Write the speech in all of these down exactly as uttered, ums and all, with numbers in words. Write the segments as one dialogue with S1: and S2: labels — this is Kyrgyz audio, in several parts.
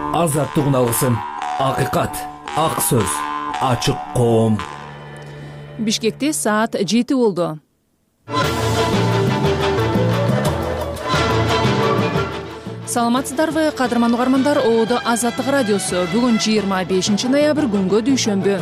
S1: азаттыгын алсын. Акыйкат, ак сөз, ачык коом.
S2: Бишкекте саат жети болду. Саламатсыздарбы, кадырман угармандар, Оодо Азаттык радиосу. Бүгүн жыйырма бешинчи ноябрь күнгө дүйшөмбү.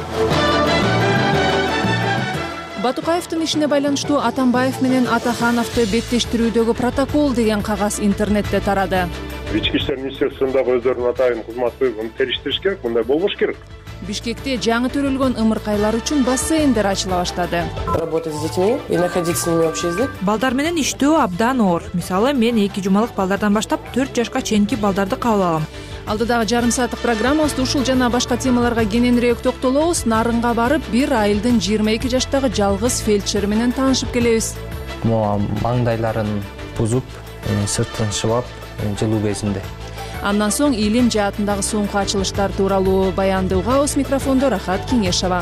S2: Батукаевдин ишине байланыштуу Атамбаев менен Атахановду беттештирүүдөгү протокол деген кагаз интернетте тарады.
S3: Ички иштер министрлигиндагы өздөрүнүн атайын кызматы териштириш керек, мындай болбош керек.
S2: Бишкекте жаңы төрөлгөн ымыркайлар үчүн бассейндер ачыла баштады.
S4: Работать с детьми и находить с ними общий язык.
S5: Балдар менен иштөө абдан оор. Мисалы, мен эки жумалык балдардан баштап төрт жашка чейинки балдарды кабыл алам.
S2: Алдыдагы жарым сааттык программабызда ушул жана башка темаларга кененирээк токтолобуз. Нарынга барып, бир айылдын жыйырма эки жаштагы жалгыз фельдшери менен таанышып келебиз.
S6: Моа маңдайларын бузуп, сыртын шыбап, жылуу безинде.
S2: Андан соң илим жаатындагы соңку ачылыштар тууралуу баянды угабыз. Микрофондо Рахат Кеңешова.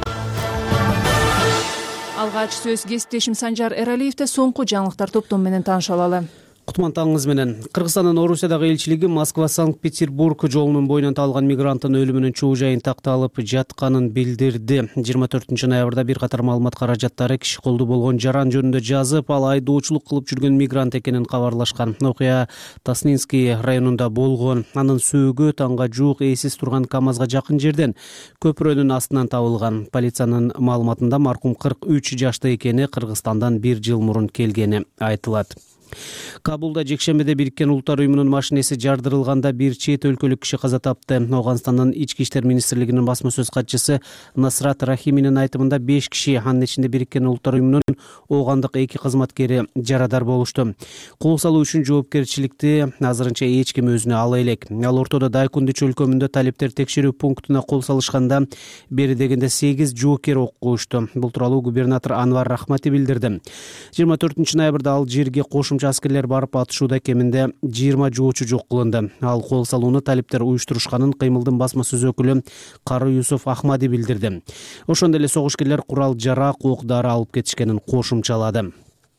S2: Алгач сөз кесиптешим Санжар Эралиевде. Соңку жаңылыктар топтому менен таанышып алалы.
S7: Кутман таңыңыз менен. Кыргызстандын Орусиядагы элчилиги Москва-Санкт-Петербург жолунун боюнан табылган мигранттын өлүмүнүн чоо жайын такталып жатканын билдирди. жыйырма төртүнчү ноябрда бир катар маалымат каражаттары киши колдуу болгон жаран жөнүндө жазып, ал айдоочулук кылып жүргөн мигрант экенин кабарлашкан. Окуя Таснинский районунда болгон. Анын сөөгү таңга жуук эсиз турган КамАЗга жакын жерден көпүрөнүн астынан табылган. Полициянын маалыматында маркум кырк үч жашта экени, Кыргызстандан бир жыл мурун келгени айтылат. Кабулда жекшембиде Бириккен Улуттар уюмунун машинеси жардырылганда бир чет өлкөлүк киши каза тапты. Ауганстандын ички иштер министрлигинин басма сөз катчысы Насрат Рахиминин айтымында беш киши, анын ичинде Бириккен Улуттар уюмунун оогандык эки кызматкери жарадар болушту. Кол салуу үчүн жоопкерчиликти азырынча эч ким өзүнө ала элек. Ал ортодо Дайкундуч өлкөмүндө талептер текшерүү пунктуна кол салышканда бери дегенде сегиз жоокер ок коюшту. Бул тууралуу губернатор Анвар Рахмати билдирди. жыйырма төртүнчү ноябрда ал жерге кошумча аскерлер барып атышууда кеминде жыйырма жоочу жок кылынды. Ал кол салууну талептер уюштурушканын кыймылдын басма сөз өкүлү Кары Юсуф Ахмади билдирди. Ошондой эле согушкерлер курал жарак, ок дары алып кетишкенин кошумчалады.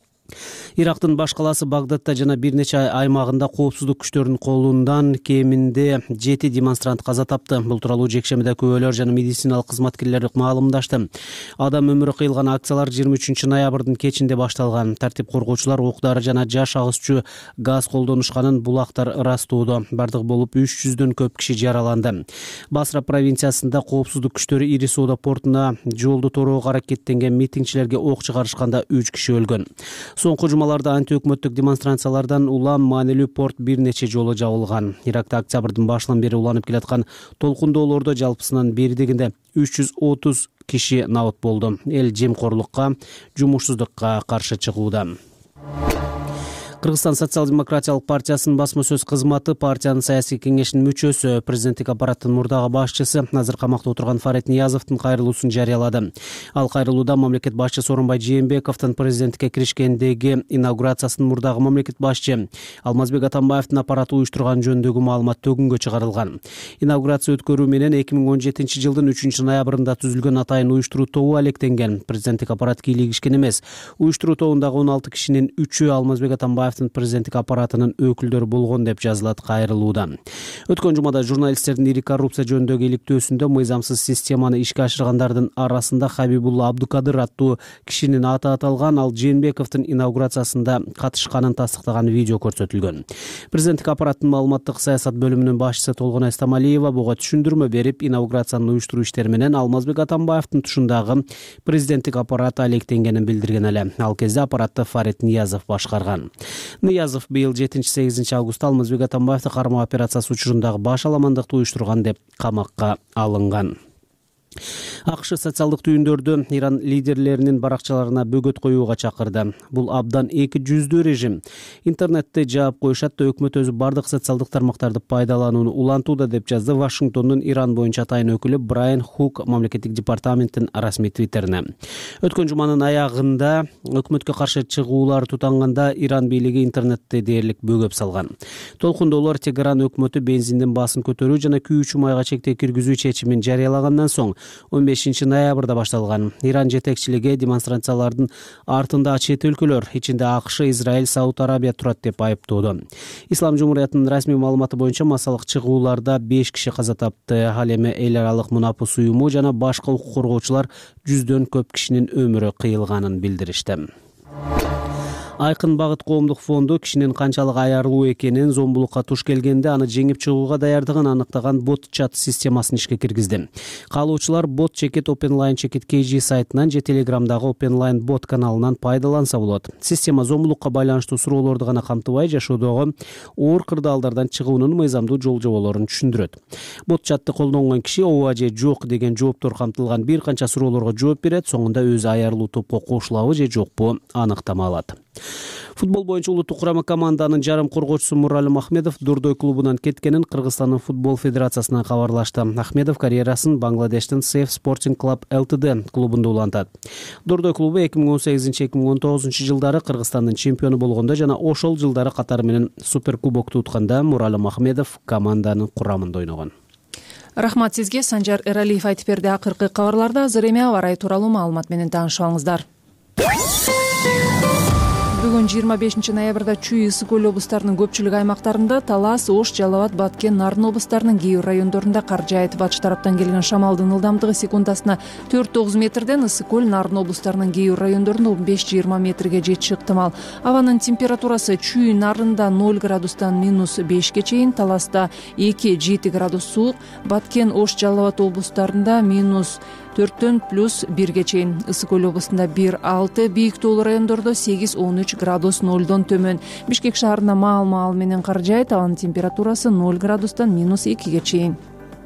S7: Ирактын баш калаасы Багдадта жана бир нече аймагында коопсуздук күчтөрүнүн колунан кеминде жети демонстрант каза тапты. Бул тууралуу жекшембиде күбөлөр жана медициналык кызматкерлер маалымдашты. Адам өмүрү кыйылган акциялар жыйырма үчүнчү ноябрдын кечинде башталган. Тартип коргоочулар ок дары жана жаш агызчу газ колдонушканын булактар ырастууда. Бардык болуп үч жүздөн көп киши жараланды. Басра провинциясында коопсуздук күчтөрү Ири Соода портуна жолду тороого аракеттенген митингчилерге ок чыгарышканда үч киши өлгөн. Соңку жумаларда анти-өкмөттүк демонстрациялардан улам маанилүү порт бир нече жолу жабылган. Иракта октябрдын башынан бери уланып келаткан толкундоолордо жалпысынан бери дегенде үч жүз отуз киши набыт болду. Эл жемкорлукка, жумушсуздукка каршы чыгууда. Кыргызстан социал-демократиялык партиясынын басма сөз кызматы партиянын саясий кеңешинин мүчөсү, президенттик аппараттын мурдагы башчысы азыр камакта отурган Фарет Ниязовдун кайрылуусун жарыялады. Ал кайрылууда мамлекет башчысы Сооронбай Жээнбековдун президенттикке киришкендеги инаугурациясынын мурдагы мамлекет башчы Алмазбек Атамбаевдин аппараты уюштурган жөнүндөгү маалымат төгүнгө чыгарылган. Инаугурация өткөрүү менен эки миң он жетинчи жылдын үчүнчү ноябрында түзүлгөн атайын уюштуруу тобу алектенген. Президенттик аппарат кийлигишкен эмес. Уюштуруу тобундагы он алты кишинин үчөө Алмазбек Атамбаев президенттик аппаратынын өкүлдөрү болгон деп жазылат кайрылууда. Өткөн жумада журналисттердин ири коррупция жөнүндөгү иликтөөсүндө мыйзамсыз системаны ишке ашыргандардын арасында Хабибулла Абдукадыр аттуу кишинин аты аталган. Ал Жээнбековдун инаугурациясында катышканын тастыктаган видео көрсөтүлгөн. Президенттик аппараттын маалыматтык саясат бөлүмүнүн башчысы Толгонай Стамалиева буга түшүндүрмө берип, инаугурациянын уюштуруу иштери менен Алмазбек Атамбаевдин тушундагы президенттик аппарат алектенгенин билдирген эле. Ал кезде аппаратты Фарет Ниязов башкарган. Ниязов быйыл жетинчи сегизинчи августта Алмазбек Атамбаевди кармоо операциясы учурундагы баш аламандыкты уюштурган деп камакка алынган. АКШ социалдык түйүндөрдү Иран лидерлеринин баракчаларына бөгөт коюуга чакырды. Бул абдан эки жүздүү режим. Интернетти жаап коюшат да өкмөт өзү бардык социалдык тармактарды пайдаланууну улантууда деп жазды Вашингтондун Иран боюнча атайын өкүлү Брайан Хук мамлекеттик департаменттин расмий твиттерине. Өткөн жуманын аягында өкмөткө каршы чыгуулар тутанганда Иран бийлиги интернетти дээрлик бөгөп салган. Толкундоолор Тегеран өкмөтү бензиндин баасын көтөрүү жана күйүүчү майга чектөө киргизүү чечимин жарыялагандан соң он бешинчи ноябрда башталган. Иран жетекчилиги демонстрациялардын артында чет өлкөлөр, ичинде АКШ, Израиль, Сауд Арабия турат деп айыптоодо. Ислам жумуриятынын расмий маалыматы боюнча массалык чыгууларда беш киши каза тапты. Ал эми эл аралык мунапыс уюму жана башка укук коргоочулар жүздөн көп кишинин өмүрү кыйылганын билдиришти. Айкын багыт коомдук фонду кишинин канчалык аярлуу экенин, зомбулукка туш келгенде аны жеңип чыгууга даярдыгын аныктаган бот-чат системасын ишке киргизди. Каалоочулар бот чекит Openline чекит кей джи сайтынан же Телеграмдагы Openline бот каналынан пайдаланса болот. Система зомбулукка байланыштуу суроолорду гана камтыбай, жашоодогу оор кырдаалдардан чыгуунун мыйзамдуу жол жоболорун түшүндүрөт. Бот-чатты колдонгон киши ооба же жок деген жооптор камтылган бир канча суроолорго жооп берет, соңунда өзү аярлуу топко кошулабы же жокпу аныктама алат. Футбол боюнча улуттук курама команданын жарым коргоочусу Муралым Ахмедов Дурдой клубунан кеткенин Кыргызстандын футбол федерациясынан кабарлашты. Ахмедов карьерасын Бангладештин Safe Sporting Club Ltd клубунда улантат. Дурдой клубу эки миң он сегизинчи — эки миң он тогузунчу жылдары Кыргызстандын чемпиону болгондо жана ошол жылдары катары менен суперкубокту утканда Муралым Ахмедов команданын курамында ойногон.
S2: Рахмат сизге, Санжар Эралиев айтып берди. Акыркы кабарларда азыр эми аба ырайы тууралуу маалымат менен таанышып алыңыздар. Бүгүн жыйырма бешинчи ноябрда Чүй, Ысык көл облустарынын көпчүлүк аймактарында, Талас, Ош, Жалал Абад, Баткен, Нарын облустарынын кээ бир райондорунда кар жаайт. Батыш тараптан келген шамалдын ылдамдыгы секундасына төрт — тогуз метрден, Ысык көл, Нарын облустарынын кээ бир райондорунда он беш — жыйырма метрге жетиши ыктымал. Абанын температурасы Чүй, Нарында ноль градустан минус бешке чейин, Таласта эки — жети градус суук, Баткен, Ош, Жалал Абад облустарында минус төрттөн плюс бирге чейин, Ысык көл облусунда бир — алты, бийик тоолуу райондордо сегиз — он үч градус нолдон төмөн. Бишкек шаарында маал-маал менен кар жаайт, абанын температурасы ноль градустан минус экиге чейин.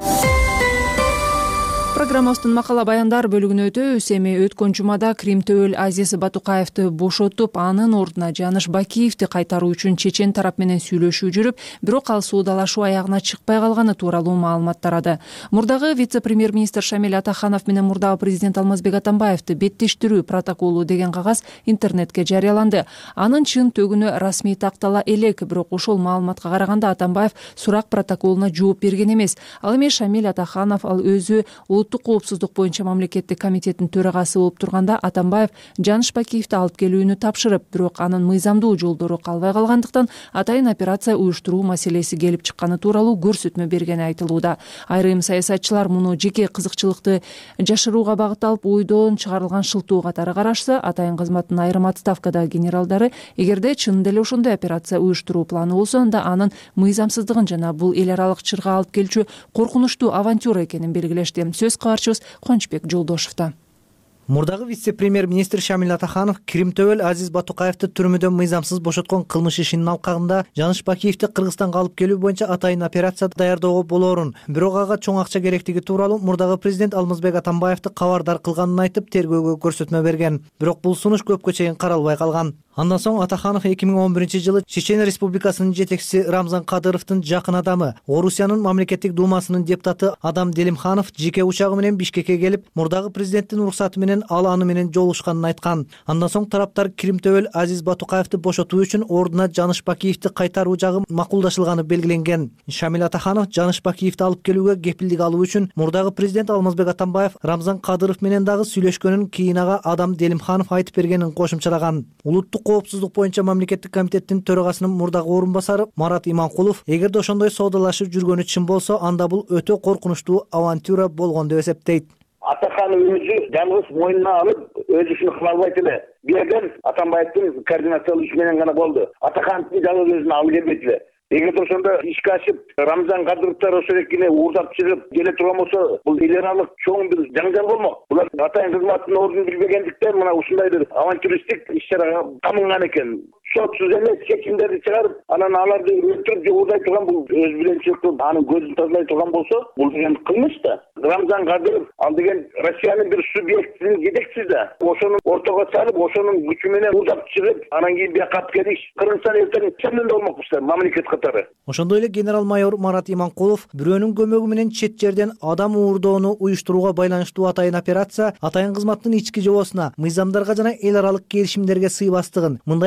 S2: Программабыздын макала баяндар бөлүгүнө өтөбүз. Эми өткөн жумада Крим Төбөл Азиз Батукаевди бошотуп, анын ордуна Жаныш Бакиевди кайтаруу үчүн чечен тарап менен сүйлөшүү жүрүп, бирок ал суудалашуу аягына чыкпай калганы тууралуу маалымат тарады. Мурдагы вице-премьер-министр Шамиль Атаханов менен мурдагы президент Алмазбек Атамбаевди беттештирүү протоколу деген кагаз интернетке жарыяланды. Анын чын төгүнү расмий тактала элек, бирок ошол маалыматка караганда Атамбаев сурак протоколуна жооп берген эмес. Ал эми Шамиль Атаханов ал өзү улуттук коопсуздук боюнча мамлекеттик комитеттин төрагасы болуп турганда Атамбаев Жаныш Бакиевди алып келүүнү тапшырып, бирок анын мыйзамдуу жолдору калбай калгандыктан атайын операция уюштуруу маселеси келип чыкканы тууралуу көрсөтмө бергени айтылууда. Айрым саясатчылар муну жеке кызыкчылыкты жашырууга багытталып ойдон чыгарылган шылтоо катары карашса, атайын кызматтын айрым отставкадагы генералдары эгерде чынында эле ошондой операция уюштуруу планы болсо, анда анын мыйзамсыздыгын жана бул эл аралык чырга алып келчү коркунучтуу авантюра экенин белгилешти. Сөз кабарчыбыз Кубанычбек Жолдошевдо.
S8: Мурдагы вице-премьер-министр Шамиль Атаханов Крим Төбөл Азиз Батукаевди түрмөдөн мыйзамсыз бошоткон кылмыш ишинин алкагында Жаныш Бакиевди Кыргызстанга алып келүү боюнча атайын операция даярдоого болоорун, бирок ага чоң акча керектиги тууралуу мурдагы президент Алмазбек Атамбаевди кабардар кылганын айтып, тергөөгө көрсөтмө берген. Бирок бул сунуш көпкө чейин каралбай калган. Андан соң Атаханов эки миң он биринчи жылы Чечен Республикасынын жетекчиси Рамзан Кадыровдун жакын адамы, Орусиянын мамлекеттик думасынын депутаты Адам Делимханов жеке учагы менен Бишкекке келип, мурдагы президенттин уруксаты менен ал аны менен жолугушканын айткан. Андан соң тараптар Крим Төбөл Азиз Батукаевди бошотуу үчүн ордуна Жаныш Бакиевди кайтаруу жагы макулдашылганы белгиленген. Шамиль Атаханов Жаныш Бакиевди алып келүүгө кепилдик алуу үчүн мурдагы президент Алмазбек Атамбаев Рамзан Кадыров менен дагы сүйлөшкөнүн кийин ага Адам Делимханов айтып бергенин кошумчалаган. Улуттук коопсуздук боюнча мамлекеттик комитеттин төрагасынын мурдагы орун басары Марат Иманкулов эгерде ошондой соодалашып жүргөнү чын болсо, анда бул өтө коркунучтуу авантюра болгон деп эсептейт.
S9: Атакан өзү жалгыз мойнуна алып, өз ишин кыла албайт эле. Бирден Атамбаевдин координациялык иши менен гана болду. Атакановдун жалгыз өзүн алып келбейт эле. Эгерде ошондо ишке ашып, Рамзан Кадыровдор ошол экине уурдап чыгып келе турган болсо, бул эл аралык чоң бир жаңжал болмок. Булар атайын кызматтын ордун билбегендиктен мына ушундай бир авантюристтик иш-чарага камынган экен. Сотсуз эмес чечимдерди чыгарып, анан аларды өлтүрүп же уурдай турган, бул өз биленчиликти анын көзүн тазалай турган болсо, бул деген кылмыш да. Рамзан Кадыров ал деген Россиянын бир субъектисинин жетекчиси да. Ошонун ортого салып, ошонун күчү менен уурдап чыгып, анан кийин бияка алып келиш. Кыргызстан эртең чемненде болмокмуш мамлекет катары.
S8: Ошондой эле генерал-майор Марат Иманкулов бирөөнүн көмөгү менен чет жерден адам уурдоону уюштурууга байланыштуу атайын операция атайын кызматтын ички жобосуна, мыйзамдарга жана эл аралык келишимдерге сыйбастыгын, мындай аракет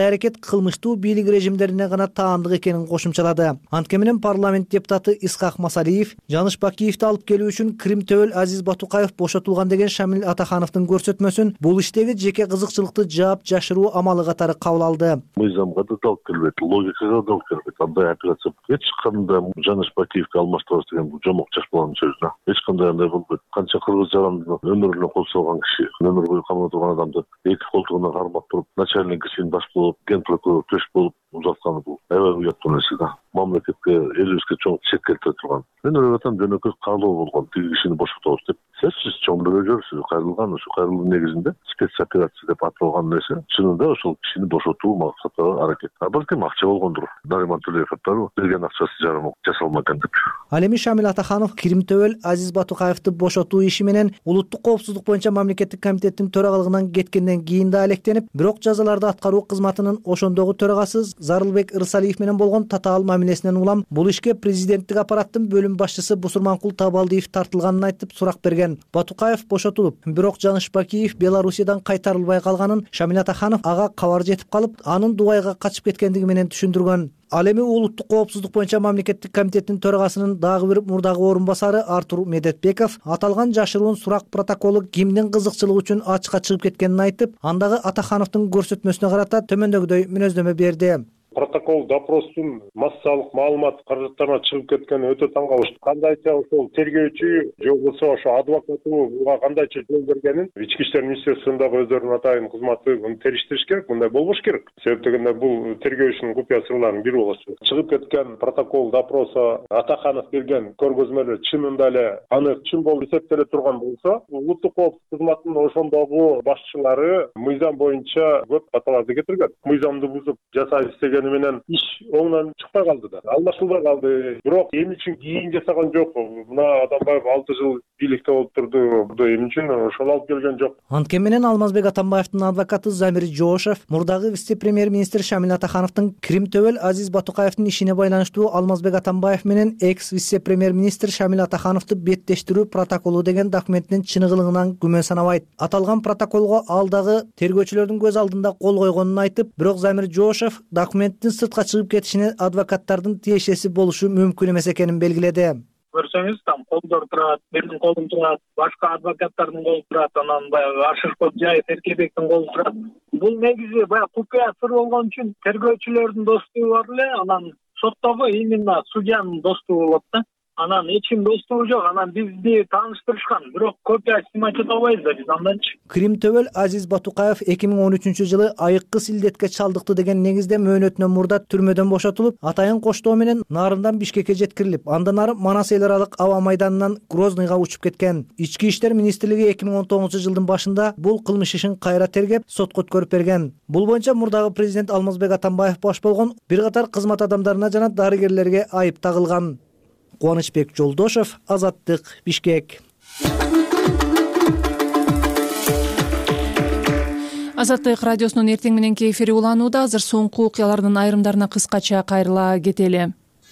S8: кылмыштуу бийлик режимдерине гана таандык экенин кошумчалады. Анткени менен парламент депутаты Исхак Масалиев Жаныш Бакиевди алып келүү үчүн Крим Төбөл Азиз Батукаев бошотулган деген Шамил Атахановдун көрсөтмөсүн бул иштеги жеке кызыкчылыкты жаап жашыруу амалы катары кабыл алды.
S10: Мыйзамга да алып келбейт, логикага да алып келбейт. Андай операция эч кандай Жаныш Бакиевди алмаштырабыз деген бул жомок чашпалган сөз да. Эч кандай андай болбойт. Канча кыргыз жарандын өмүрүнө кол салган киши, өмүр бою камакта турган адамды эки колтугуна кармап туруп, начальник ишин баш болуп, ген прокурор төш болуп узатканы бул аябай уяттуу нерсе да. Мамлекетке, элибизге чоң чек келтире турган. Мен ойлоп атам, жөнөкөй каалоо болгон, тиги кишини бошотобуз деп. Сиз чоң деле көрүсүз, кайрылган ушу кайрылуу негизинде спецоперация деп аталган нерсе, чынында ошол кишини бошотуу максатта аракет. А балким акча болгондур. Нариман Төлеев аттары берген акчасы жарым жасалмаган деп.
S8: Ал эми Шамил Атаханов Крим Төбөл Азиз Батукаевди бошотуу иши менен улуттук коопсуздук боюнча мамлекеттик комитеттин төрагалыгынан кеткенден кийин да алектенип, бирок жазаларды аткаруу кызматынын ошондогу төрагасы Зарылбек Ырсалиев менен болгон татаал мамилесинен улам бул ишке президенттик аппараттын бөлүм башчысы Бусурманкул Табалдиев тартылганын айтып сурак берген. Батукаев бошотулуп, бирок Жаныш Бакиев Белоруссиядан кайтарылбай калганын Шамил Атаханов ага кабар жетип калып, анын Дубайга качып кеткендиги менен түшүндүргөн. Ал эми улуттук коопсуздук боюнча мамлекеттик комитеттин төрагасынын дагы бир мурдагы орун басары Артур Медетбеков аталган жашыруун сурак протоколу кимдин кызыкчылыгы үчүн ачыкка чыгып кеткенин айтып, андагы Атахановдун көрсөтмөсүнө карата төмөндөгүдөй мүнөздөмө берди.
S3: Протокол допростун массалык маалымат каражаттарына чыгып кеткени өтө таң калыштым. Кандайча ошол тергөөчү же болбосо ошо адвокаты буга кандайча жол бергенин ички иштер министрлигиндагы өздөрүнүн атайын кызматы муну териштириш керек, мындай болбош керек. Себеп дегенде бул тергөө ишинин купуя сырларынын бири болчу. Чыгып кеткен протокол допросу Атаханов берген көргөзмөлөр чынында эле анык чын болуп эсептеле турган болсо, улуттук коопсуздук кызматынын ошондогу башчылары мыйзам боюнча көп каталарды кетирген. Мыйзамды бузуп жасайбыз деген менен иш оңдон чыкпай калды да. Алмашылбай калды. Бирок эми үчүн кийин жасаган жок. Мына Атамбаев алты жыл бийликте болуп турду. Эми үчүн ошол алып келген жок.
S8: Анткени менен Алмазбек Атамбаевдин адвокаты Замир Жошев мурдагы вице-премьер-министр Шамил Атахановдун Крим Төбөл Азиз Батукаевдин ишине байланыштуу Алмазбек Атамбаев менен экс вице-премьер-министр Шамил Атахановду беттештирүү протоколу деген документтин чыныгылыгынан күмөн санабайт. Аталган протоколго ал дагы тергөөчүлөрдүн көз алдында кол койгонун айтып, бирок Замир Жошев документ сыртка чыгып кетишине адвокаттардын тиешеси болушу мүмкүн эмес экенин белгиледи.
S11: Көрсөңүз, там колдор турат, менин колум турат, башка адвокаттардын колу турат, анан баягы Ашырков Жайып Эркебектин колу турат. Бул негизи баягы купуя сыр болгон үчүн тергөөчүлөрдүн достугу бар эле, анан соттогу именно судьянын достугу болот да. Анан эч ким достугу жок, анан бизди тааныштырышкан, бирок копия снимать эте албайбыз да биз анданчы.
S8: Крим Төбөл Азиз Батукаев эки миң он үчүнчү жылы айыккы силдетке чалдыкты деген негизде мөөнөтүнөн мурда түрмөдөн бошотулуп, атайын коштоо менен Нарындан Бишкекке жеткирилип, андан ары Манас эл аралык аба майданынан Грозныйга учуп кеткен. Ички иштер министрлиги эки миң он тогузунчу жылдын башында бул кылмыш ишин кайра тергеп, сотко өткөрүп берген. Бул боюнча мурдагы президент Алмазбек Атамбаев баш болгон бир катар кызмат адамдарына жана дарыгерлерге айып тагылган. Кубанычбек Жолдошев, Азаттык, Бишкек.
S2: Азаттык радиосунун эртең мененки эфири уланууда. Азыр соңку окуялардын айрымдарына кыскача кайрыла кетели.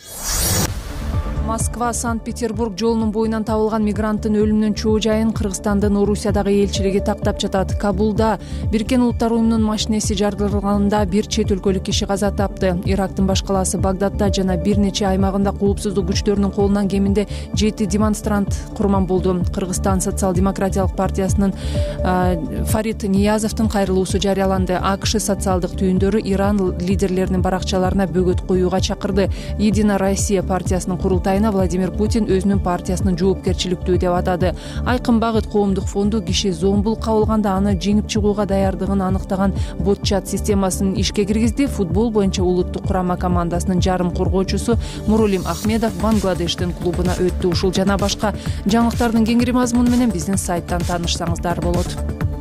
S2: Москва Санкт-Петербург жолунун боюнан табылган мигранттын өлүмүнүн чоо жайын Кыргызстандын Орусиядагы элчилиги тактап жатат. Кабулда Бириккен Улуттар уюмунун машинеси жарылганында бир чет өлкөлүк киши каза тапты. Ирактын баш калаасы Багдадда жана бир нече аймагында коопсуздук күчтөрүнүн колунан кеминде жети демонстрант курман болду. Кыргызстан социал-демократиялык партиясынын Фарид Ниязовдун кайрылуусу жарыяланды. АКШ социалдык түйүндөрү Иран лидерлеринин баракчаларына бөгөт коюуга чакырды. Единая Россия партиясынын курултайына Владимир Путин өзүнүн партиясынын жоопкерчиликтүү деп атады. Айкын багыт коомдук фонду киши зомбул кабылганда аны жеңип чыгууга даярдыгын аныктаган бот-чат системасын ишке киргизди. Футбол боюнча улуттук курама командасынын жарым коргоочусу Мурулим Ахмедов Бангладештин клубуна өттү. Ушул жана башка жаңылыктардын кеңири мазмуну менен биздин сайттан таанышсаңыздар болот.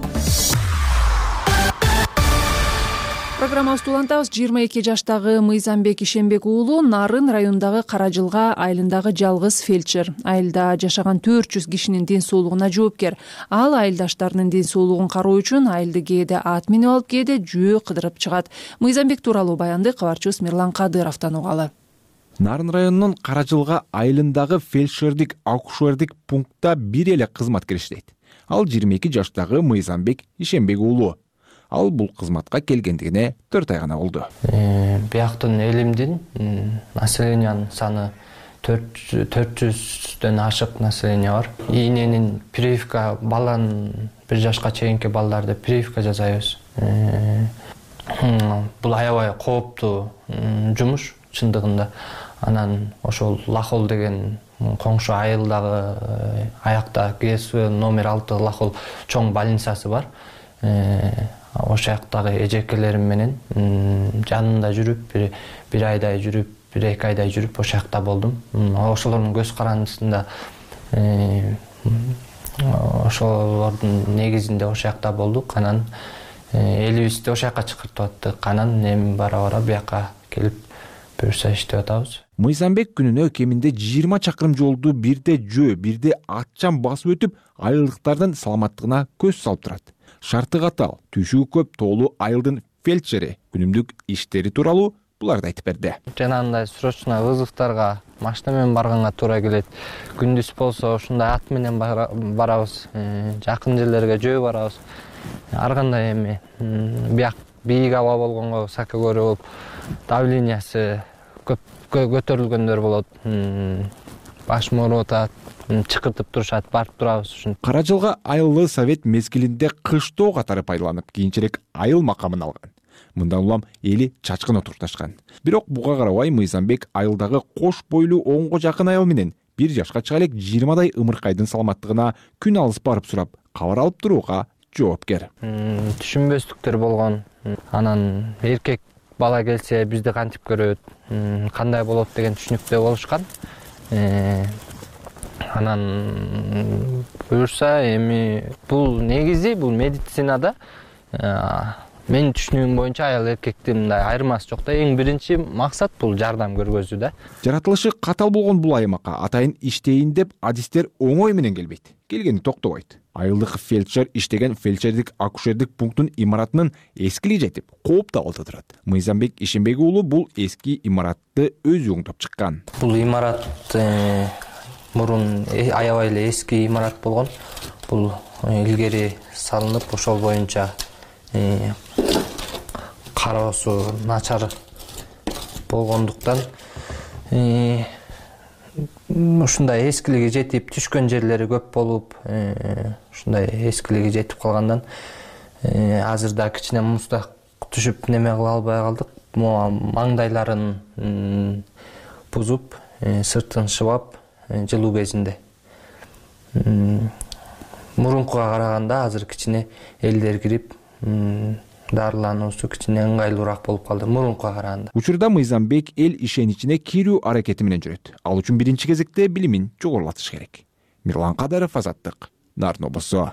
S2: Программабызды улантабыз. жыйырма эки жаштагы Мыйзамбек Ишенбек уулу Нарын районундагы Каражылга айылындагы жалгыз фельдшер. Айылда жашаган төрт жүз кишинин ден соолугуна жоопкер. Ал айылдаштарынын ден соолугун кароо үчүн айылды кээде ат минип алып, кээде жөө кыдырып чыгат. Мыйзамбек тууралуу баянды кабарчыбыз Мирлан Кадыровдон угалы.
S12: Нарын районунун Каражылга айылындагы фельдшердик акушердик пунктта бир эле кызматкер иштейт. Ал жыйырма эки жаштагы Мыйзамбек Ишенбек уулу. ал бул кызматка келгендигине төрт ай гана болду.
S6: Бияктын элимдин населениянын саны төрт жүздөн ашык население бар. Ийненин прививка баланын бир жашка чейинки балдарды прививка жасайбыз. Бул аябай кооптуу жумуш чындыгында. Анан ошол Лахол деген коңшу айылдагы аякта ГСВ номер алты Лахол чоң больницасы бар. Ошол жактагы эжекелерим менен жанында жүрүп, бир айдай жүрүп, бир эки айдай жүрүп ошол жакта болдум. Ошолордун көз карандысында ошолордун негизинде ошол жакта болдук. Анан элибизди ошол жака чакыртып аттык. Анан эми бара-бара бияка келип буюрса иштеп атабыз.
S12: Мыйзамбек күнүнө кеминде жыйырма чакырым жолду бирде жөө, бирде атчан басып өтүп, айылдыктардын саламаттыгына көз салып турат. Шарты катал, түшүгү көп тоолуу айылдын фельдшери күнүмдүк иштери тууралуу буларды айтып берди.
S6: Жанагындай срочно вызовтарга машина менен барганга туура келет. Күндүз болсо ушундай ат менен барабыз, жакын жерлерге жөө барабыз. Ар кандай эми бияк бийик аба болгонго сакөгөрү болуп, давлениясы көп көтөрүлгөндөр болот. Баш ооруп атат, чыкыртып турушат, барып турабыз ушун.
S12: Кара жылга айылы совет мезгилинде кыштоо катары пайдаланып, кийинчерээк айыл макамын алган. Мындан улам эли чачкын отурташкан. Бирок буга карабай Мыйзамбек айылдагы кош бойлуу онго жакын айыл менен бир жашка чыга элек жыйырмадай ымыркайдын саламаттыгына күн алыс барып сурап, кабар алып турууга жоопкер.
S6: Түшүнбөстүктөр болгон. Анан эркек бала келсе бизди кантип көрөт, кандай болот деген түшүнүктүү болушкан. Анан буюрса эми бул негизи бул медицинада менин түшүнүгүм боюнча аял эркектин мындай айырмасы жок да. Эң биринчи максат бул жардам көргөзүү да.
S12: Жаратылышы катал болгон бул аймакка атайын иштейин деп адистер оңой менен келбейт. Келгени токтобойт. Айылдык фельдшер иштеген фельдшердик акушердик пункттун имаратынын эскилиги жетип, кооп табылды турат. Мыйзамбек Ишенбек уулу бул эски имаратты өзү оңдоп чыккан.
S6: Бул имарат мурун аябай эле эски имарат болгон. Бул илгери салынып, ошол боюнча кароосу начар болгондуктан ушундай эскилиги жетип, түшкөн жерлери көп болуп, ушундай эскилиги жетип калгандан азырда кичине мустак түшүп неме кыла албай калдык. Маңдайларын бузуп, сыртын шыбап, жылуу безинде. Мурункуга караганда азыр кичине элдер кирип, дарылануусу кичине ыңгайлуураак болуп калды мурункуга караганда.
S12: Учурда Мыйзамбек эл ишеничине кирүү аракети менен жүрөт. Ал үчүн биринчи кезекте билимин жогорулатыш керек. Мирлан Кадаров, Азаттык, Нарын облусу.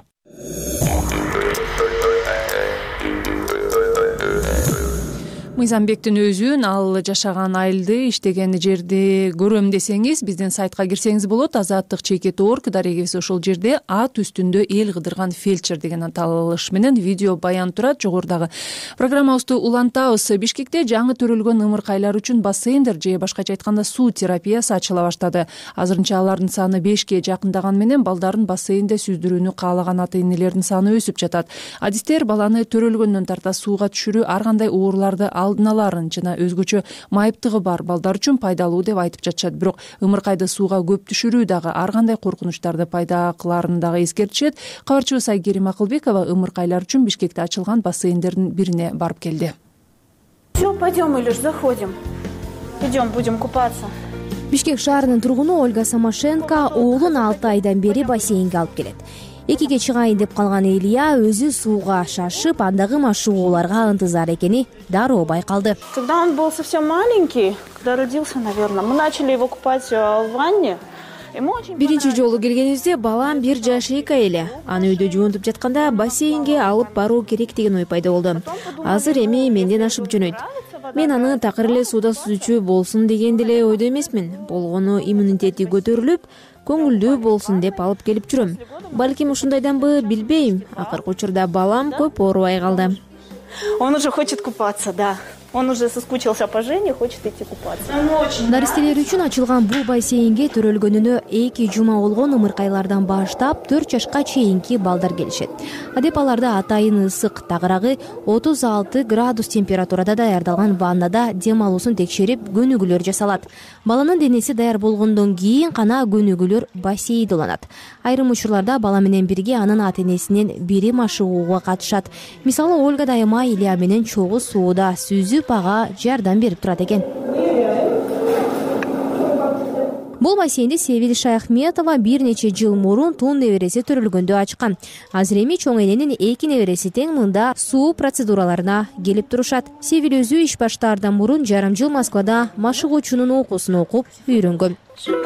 S2: Мыйзамбектин өзүн, ал жашаган айылды, иштеген жерди көрөм десеңиз, биздин сайтка кирсеңиз болот. Азаттык чекит орг дарегибиз ошол жерде ат үстүндө эл кыдырган фельдшер деген аталыш менен видео баян турат. Жогорудагы программабызды улантабыз. Бишкекте жаңы төрөлгөн ымыркайлар үчүн бассейндер же башкача айтканда суу терапиясы ачыла баштады. Азырынча алардын саны бешке жакындаган менен балдарын бассейнде сүздүрүүнү каалаган ата-энелердин саны өсүп жатат. Адистер баланы төрөлгөндөн тарта сууга түшүрүү ар кандай ооруларды алдын аларын жана өзгөчө майыптыгы бар балдар үчүн пайдалуу деп айтып жатышат. Бирок ымыркайды сууга көп түшүрүү дагы ар кандай коркунучтарды пайда кыларын дагы эскертишет. Кабарчыбыз Айгерим Акылбекова ымыркайлар үчүн Бишкекте ачылган бассейндердин бирине барып келди.
S13: Все, пойдем, Илюш, заходим. Идем, будем купаться.
S14: Бишкек шаарынын тургуну Ольга Самашенко уулун алты айдан бери бассейнге алып келет. Экиге чыгайын деп калган Элия өзү сууга шашып, андагы машыгууларга ынтызар экени дароо байкалды.
S13: Когда он был совсем маленький, когда родился, наверное, мы начали его купать в ванне.
S14: Биринчи жолу келгенибизде балам бир жаш эки ай эле. Аны үйдө жуунтуп жатканда бассейнге алып баруу керек деген ой пайда болду. Азыр эми менден ашып жөнөйт. Мен аны такыр эле сууда сүзүүчү болсун деген деле ойдо эмесмин. Болгону иммунитети көтөрүлүп, көңүлдүү болсун деп алып келип жүрөм. Балким ушундайданбы, билбейм. Акыркы учурда балам көп оорубай калды.
S13: Он уже хочет купаться, да. Он уже соскучился по Жене, хочет идти купаться.
S14: Даристелер үчүн ачылган бул бассейнге төрөлгөнүнө эки жума болгон ымыркайлардан баштап төрт жашка чейинки балдар келишет. Адеп аларда атайын ысык, тагыраагы отуз алты градус температурада даярдалган ваннада дем алуусун текшерип, көнүгүүлөр жасалат. Баланын денеси даяр болгондон кийин гана көнүгүүлөр бассейнде уланат. Айрым учурларда бала менен бирге анын ата-энесинен бири машыгууга катышат. Мисалы Ольга дайыма Илья менен чогуу сууда сүзүп ага жардам берип турат экен. Бул бассейнди Севил Шаяхметова бир нече жыл мурун тун небереси төрөлгөндө ачкан. Азыр эми чоң эненин эки небереси тең мында суу процедураларына келип турушат. Севил өзү иш баштаардан мурун жарым жыл Москвада машыгуучунун окуусун окуп үйрөнгөн.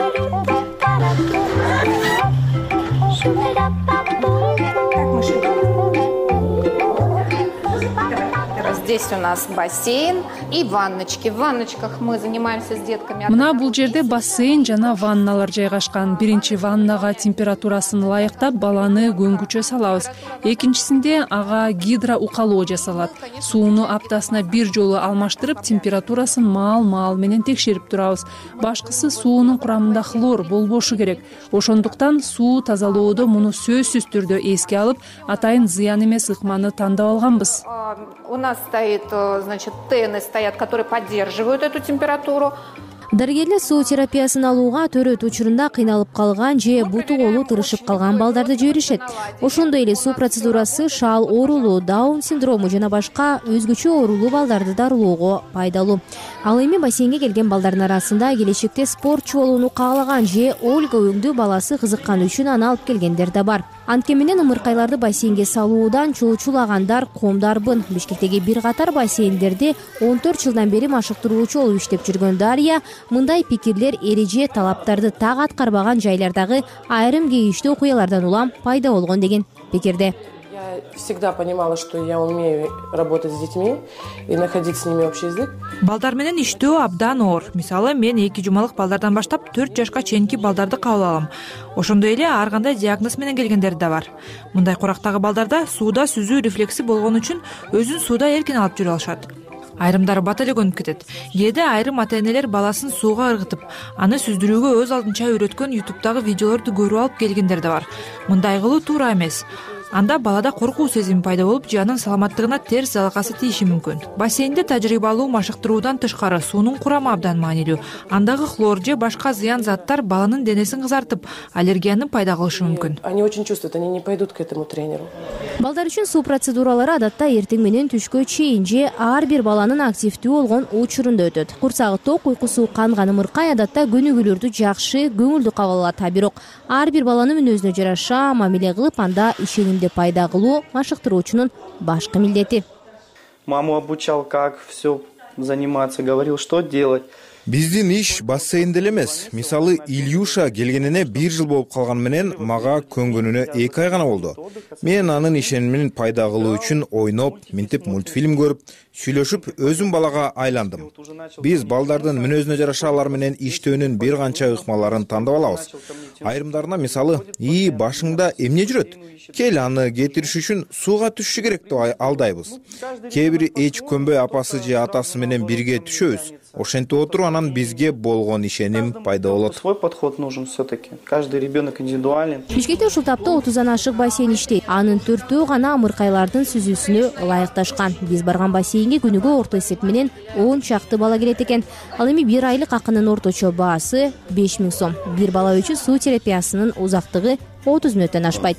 S15: Здесь у нас бассейн и ванночки. В ванночках мы занимаемся с детками.
S2: Мына бул жерде бассейн жана ванналар жайгашкан. Биринчи ваннага температурасын ылайыктап баланы көңгүчө салабыз. Экинчисинде ага гидроукалоо жасалат. Сууну аптасына бир жолу алмаштырып, температурасын маал-маал менен текшерип турабыз. Башкысы суунун курамында хлор болбошу керек. Ошондуктан суу тазалоодо муну сөзсүз түрдө эске алып, атайын зыян эмес ыкманы тандап алганбыз.
S15: У нас стоит, значит, тены стоят, которые поддерживают эту температуру.
S14: Дарыгерлер суу терапиясын алууга төрөт учурунда кыйналып калган же буту колу тырышып калган балдарды жиберишет. Ошондой эле суу процедурасы шаал оорулуу, даун синдрому жана башка өзгөчө оорулуу балдарды дарылоого пайдалуу. Ал эми бассейнге келген балдардын арасында келечекте спортчу болууну каалаган же Ольга өңдүү баласы кызыкканы үчүн аны алып келгендер да бар. Анткени менен ымыркайларды бассейнге салуудан чоочулагандар комдарбын. Бишкектеги бир катар бассейндерде он төрт жылдан бери машыктыруучу болуп иштеп жүргөн Дарья мындай пикирлер эреже талаптарды так аткарбаган жайлардагы айрым кейиштүү окуялардан улам пайда болгон деген пикирде.
S4: Я всегда понимала, что я умею работать с детьми и находить с ними общий язык.
S5: Балдар менен иштөө абдан оор. Мисалы, мен эки жумалык балдардан баштап төрт жашка чейинки балдарды кабыл алам. Ошондой эле ар кандай диагноз менен келгендер да бар. Мындай курактагы балдарда сууда сүзүү рефлекси болгон үчүн өзүн сууда эркин алып жүрө алышат. Айрымдары бат эле көнүп кетет. Кээде айрым ата-энелер баласын сууга ыргытып, аны сүздүрүүгө өз алдынча үйрөткөн ютубтагы видеолорду көрүп алып келгендер да бар. Мындай кылуу туура эмес. Анда балада коркуу сезими пайда болуп, жанын саламаттыгына терс залакасы тийиши мүмкүн. Бассейнде тажрыйбалуу машыктыруудан тышкары суунун курамы абдан маанилүү. Андагы хлор же башка зыян заттар баланын денесин кызартып, аллергияны пайда кылышы мүмкүн.
S4: Они очень чувствуют, они не пойдут к этому тренеру.
S14: Балдар үчүн суу процедуралары адатта эртең менен түшкө чейин же ар бир баланын активдүү болгон учурунда өтөт. Курсагы ток, уйкусу канган ымыркай адатта көнүгүүлөрдү жакшы, көңүлдүү кабыл алат. Бирок ар бир баланын мүнөзүнө жараша мамиле кылып, анда ишенимди пайда кылуу машыктыруучунун башкы милдети.
S16: Маму обучал, как все заниматься, говорил, что делать.
S17: Биздин иш бассейнде эле эмес. Мисалы, Ильюша келгенине бир жыл болуп калган менен мага көнгөнүнө эки ай гана болду. Мен анын ишенимин пайда кылуу үчүн ойноп, минтип мультфильм көрүп, сүйлөшүп, өзүм балага айландым. Биз балдардын мүнөзүнө жараша алар менен иштөөнүн бир канча ыкмаларын тандап алабыз. Айрымдарына мисалы, "И, башыңда эмне жүрөт? Кел аны кетириш үчүн сууга түшүшү керек" деп алдайбыз. Кээ бири эч көнбөй апасы же атасы менен бирге түшөбүз. Ошентип отуруп анан бизге болгон ишеним пайда болот.
S16: Свой подход нужен все-таки. Каждый ребенок индивидуален.
S14: Бишкекте ушул тапта отуздан ашык бассейн иштейт. Анын төртөө гана ымыркайлардын сүзүүсүнө ылайыкташкан. Биз барган бассейнге күнүгө орто эсеп менен он чакты бала келет экен. Ал эми бир айлык акынын орточо баасы беш миң сом. Бир бала үчүн суу терапиясынын узактыгы отуз мүнөттөн ашпайт.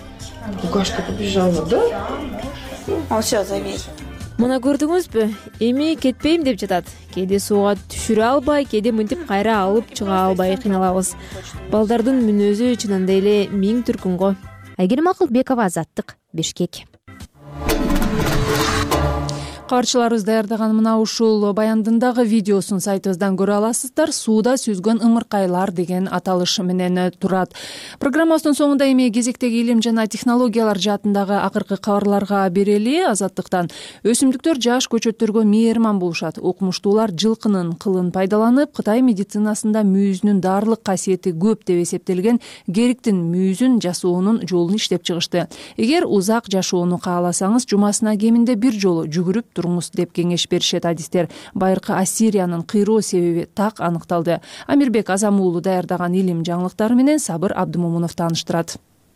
S4: Гашка побежала, да?
S13: Он все завис.
S14: Мына көрдүңүзбү? Эми кетпейм деп жатат. Кээде сууга түшүрө албай, кээде мынтип кайра алып чыга албай кыйналабыз. Балдардын мүнөзү чынында эле миң түркүн го. Айгерим Акылбекова, Азаттык, Бишкек.
S2: Кабарчыларыбыз даярдаган мына ушул баяндын дагы видеосун сайтыбыздан көрө аласыздар. Сууда сүзгөн ымыркайлар деген аталыш менен турат. Программабыздын соңунда эми кезектеги илим жана технологиялар жаатындагы акыркы кабарларга берели. Азаттыктан өсүмдүктөр жаш көчөттөргө мээрман болушат. Окумуштуулар жылкынын кылын пайдаланып, Кытай медицинасында мүйүзүнүн дарылык касиети көп деп эсептелген гериктин мүйүзүн жасоонун жолун иштеп чыгышты. Эгер узак жашоону кааласаңыз, жумасына кеминде бир жолу жүгүрүп туруңуз деп кеңеш беришет адистер. Байыркы Ассириянын кыйроо себеби так аныкталды. Амирбек Азам уулу даярдаган илим жаңылыктары менен Сабыр Абдымомунов тааныштырат.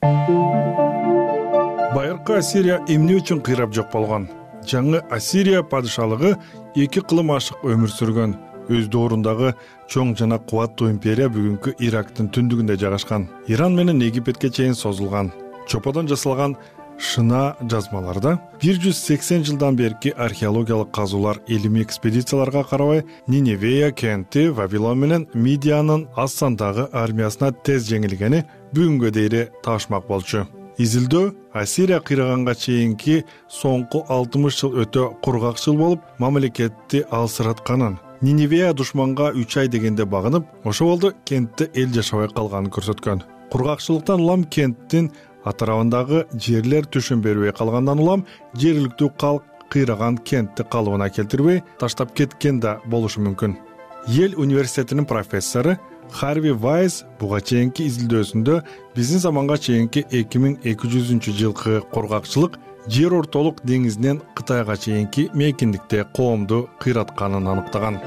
S18: Байыркы Ассирия эмне үчүн кыйрап жок болгон? Жаңы Ассирия падышалыгы эки кылым ашык өмүр сүргөн. Өз доорундагы чоң жана кубаттуу империя бүгүнкү Ирактын түндүгүндө жайгашкан. Иран менен Египетке чейин созулган. Чоподон жасалган шына жазмаларда бир жүз сексен жылдан берки археологиялык казуулар илимий экспедицияларга карабай Ниневея кенти Вавилон менен Мидиянын аз сандагы армиясына тез жеңилгени бүгүнгө дейре таашмак болчу. Изилдөө Ассирия кыйраганга чейинки соңку алтымыш жыл өтө кургакчыл болуп, мамлекетти алсыратканын, Ниневея душманга үч ай дегенде багынып, ошол болду кентте эл жашабай калганын көрсөткөн. Кургакчылыктан улам кенттин атарабындагы жерлер түшүн бербей калгандан улам жергиликтүү калк кыйраган кентти калыбына келтирбей таштап кеткен да болушу мүмкүн. Йель университетинин профессору Харви Вайс буга чейинки изилдөөсүндө биздин заманга чейинки эки миң эки жүзүнчү жылкы кургакчылык жер ортолук деңизинен Кытайга чейинки мейкиндикте коомду кыйратканын аныктаган.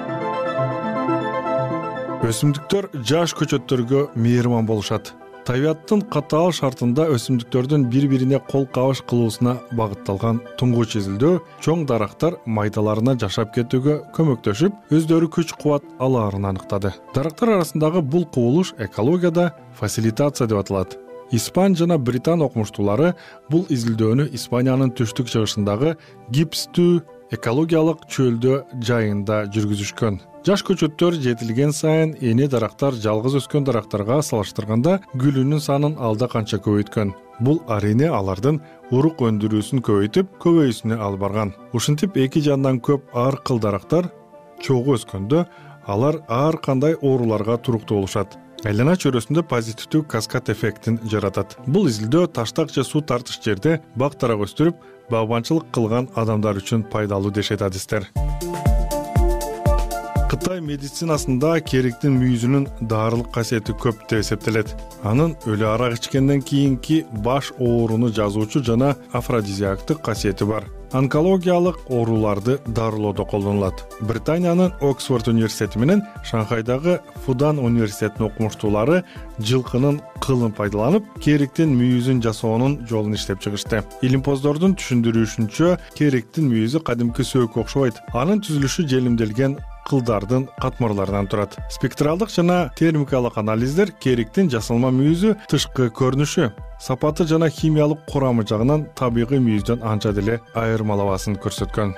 S18: Өсүмдүктөр жаш көчөттөргө мейирман болушат. Табиаттын катаал шартында өсүмдүктөрдүн бири-бирине кол кабыш кылуусуна багытталган туңгуч изилдөө чоң дарактар майдаларына жашап кетүүгө көмөктөшүп, өздөрү күч-кубат алаарын аныктады. Дарактар арасындагы бул кубулуш экологияда фасилитация деп аталат. Испан жана Британ окумуштуулары бул изилдөөнү Испаниянын түштүк-чыгышындагы гипстүү экологиялык чөлдө жайында жүргүзүшкөн. Жаш көчөттөр жетилген сайын эне дарактар жалгыз өскөн дарактарга салыштырганда гүлүнүн санын алда канча көбөйткөн. Бул арине алардын урук өндүрүүсүн көбөйтүп, көбөйүүсүнө алып барган. Ушинтип эки жандан көп ар кыл дарактар чогуу өскөндө алар ар кандай ооруларга туруктуу болушат. Айлана чөйрөсүндө позитивдүү каскад эффектин жаратат. Бул изилдөө таштак же суу тартыш жерде бак дарак өстүрүп, багбанчылык кылган адамдар үчүн пайдалуу дешет адистер. Кытай медицинасында кериктин мүйүзүнүн даарылык касиети көп деп эсептелет. Анын өлү арак ичкенден кийинки баш ооруну жазуучу жана афродизиактык касиети бар. Онкологиялык ооруларды дарылоодо колдонулат. Британиянын Оксфорд университети менен Шанхайдагы Фудан университетинин окумуштуулары жылкынын кылын пайдаланып, кериктин мүйүзүн жасоонун жолун иштеп чыгышты. Илимпоздордун түшүндүрүшүнчө, кериктин мүйүзү кадимки сөөгкө окшобойт. Анын түзүлүшү желимделген кылдардын катмарларынан турат. Спектралдык жана термикалык анализдер кериктин жасалма мүйүзү тышкы көрүнүшү, сапаты жана химиялык курамы жагынан табигый мүйүздөн анча деле айырмалабасын көрсөткөн.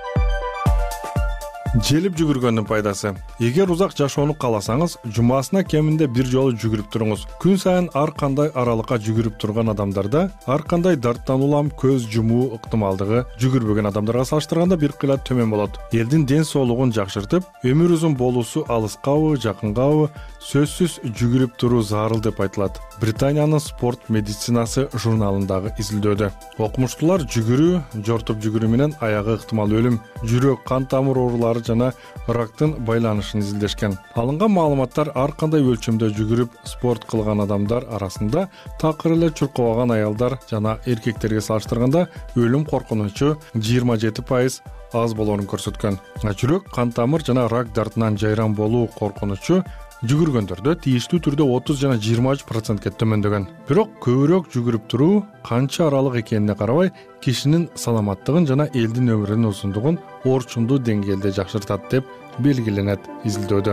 S18: Желип жүгүргөндүн пайдасы. Эгер узак жашоону кааласаңыз, жумасына кеминде бир жолу жүгүрүп туруңуз. Күн сайын ар кандай аралыкка жүгүрүп турган адамдарда ар кандай дарттан улам көз жумуу ыктымалдыгы жүгүрбөгөн адамдарга салыштырганда бир кыйла төмөн болот. Элдин ден соолугун жакшыртып, өмүр узун болуусу алыскабы, жакынгабы сөзсүз жүгүрүп туруу зарыл деп айтылат. Британиянын спорт медицинасы журналындагы изилдөөдө окумуштуулар жүгүрүү, жортуп жүгүрүү менен аягы ыктымал өлүм, жүрөк, кан тамыр оорулары жана рактын байланышын изилдешкен. Алынган маалыматтар ар кандай өлчөмдө жүгүрүп спорт кылган адамдар арасында такыр эле чуркабаган аялдар жана эркектерге салыштырганда өлүм коркунучу жыйырма жети пайыз аз болоорун көрсөткөн. Жүрөк, кан тамыр жана рак дартынан жайран болуу коркунучу жүгүргөндөрдө тийиштүү түрдө отуз жана жыйырма үч процентке төмөндөгөн. Бирок көбүрөөк жүгүрүп туруу канча аралык экенине карабай, кишинин саламаттыгын жана элдин өмүрүнүн узундугун орчундуу деңгээлде жакшыртат деп белгиленет изилдөөдө.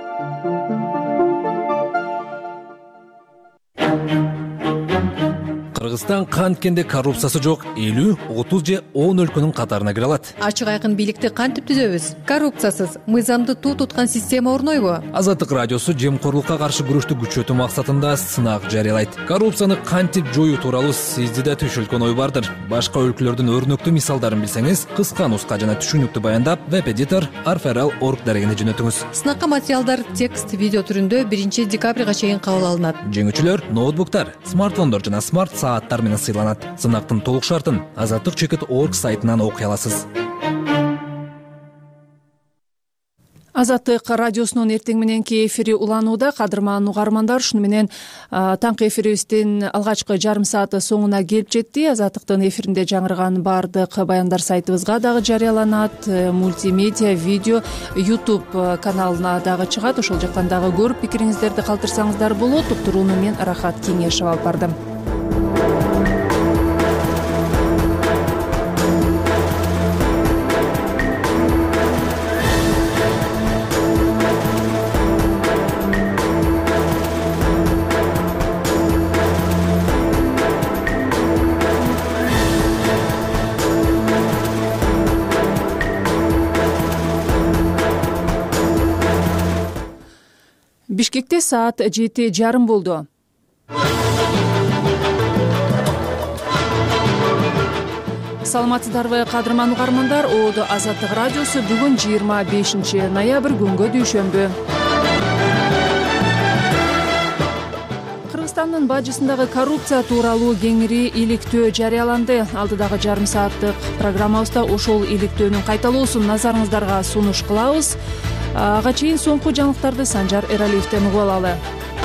S1: Кыргызстан канткенде коррупциясы жок элүү, отуз же он өлкөнүн катарына кире алат.
S19: Ачык айкын бийликти кантип түзөбүз? Коррупциясыз, мыйзамды туу туткан система орнойбу?
S1: Азаттык радиосу жемкорлукка каршы күрөштү күчөтүү максатында сынак жарыялайт. Коррупцияны кантип жоюу тууралуу сизди да түшүлгөн ой бардыр. Башка өлкөлөрдүн өрнөктүү мисалдарын билсеңиз, кыска нуска жана түшүнүктүү баяндап, веб-эдитор арферал точка орг дарегине жөнөтүңүз.
S19: Сынакка материалдар текст, видео түрүндө биринчи декабрга чейин кабыл алынат.
S1: Жеңүүчүлөр ноутбуктар, смартфондор жана смарт сааттар менен сыйланат. Сынактын толук шартын азаттык чекит точка орг сайтынан окуй аласыз.
S2: Азаттык радиосунун эртең мененки эфири уланууда. Кадырман угармандар, ушуну менен таңкы эфирибиздин алгачкы жарым сааты соңуна келип жетти. Азаттыктын эфиринде жаңырган баардык баяндар сайтыбызга дагы жарыяланат, мультимедиа видео YouTube каналына дагы чыгат. Ошол жактан дагы көрүп пикириңиздерди калтырсаңыздар болот. Уктурууну мен Рахат Кеңешева алып бардым. Бишкекте саат жети жарым болду. Саламатсыздарбы кадырман угармандар? Оодо Азаттык радиосу бүгүн жыйырма бешинчи ноябрь күнгө дүйшөмбү. Кыргызстандын бажысындагы коррупция тууралуу кеңири иликтөө жарыяланды. Алдыдагы жарым сааттык программабызда ошол иликтөөнүн кайталоосун назарыңыздарга сунуш кылабыз. Ага чейин соңку жаңылыктарды Санжар Эралиевден угуп алалы.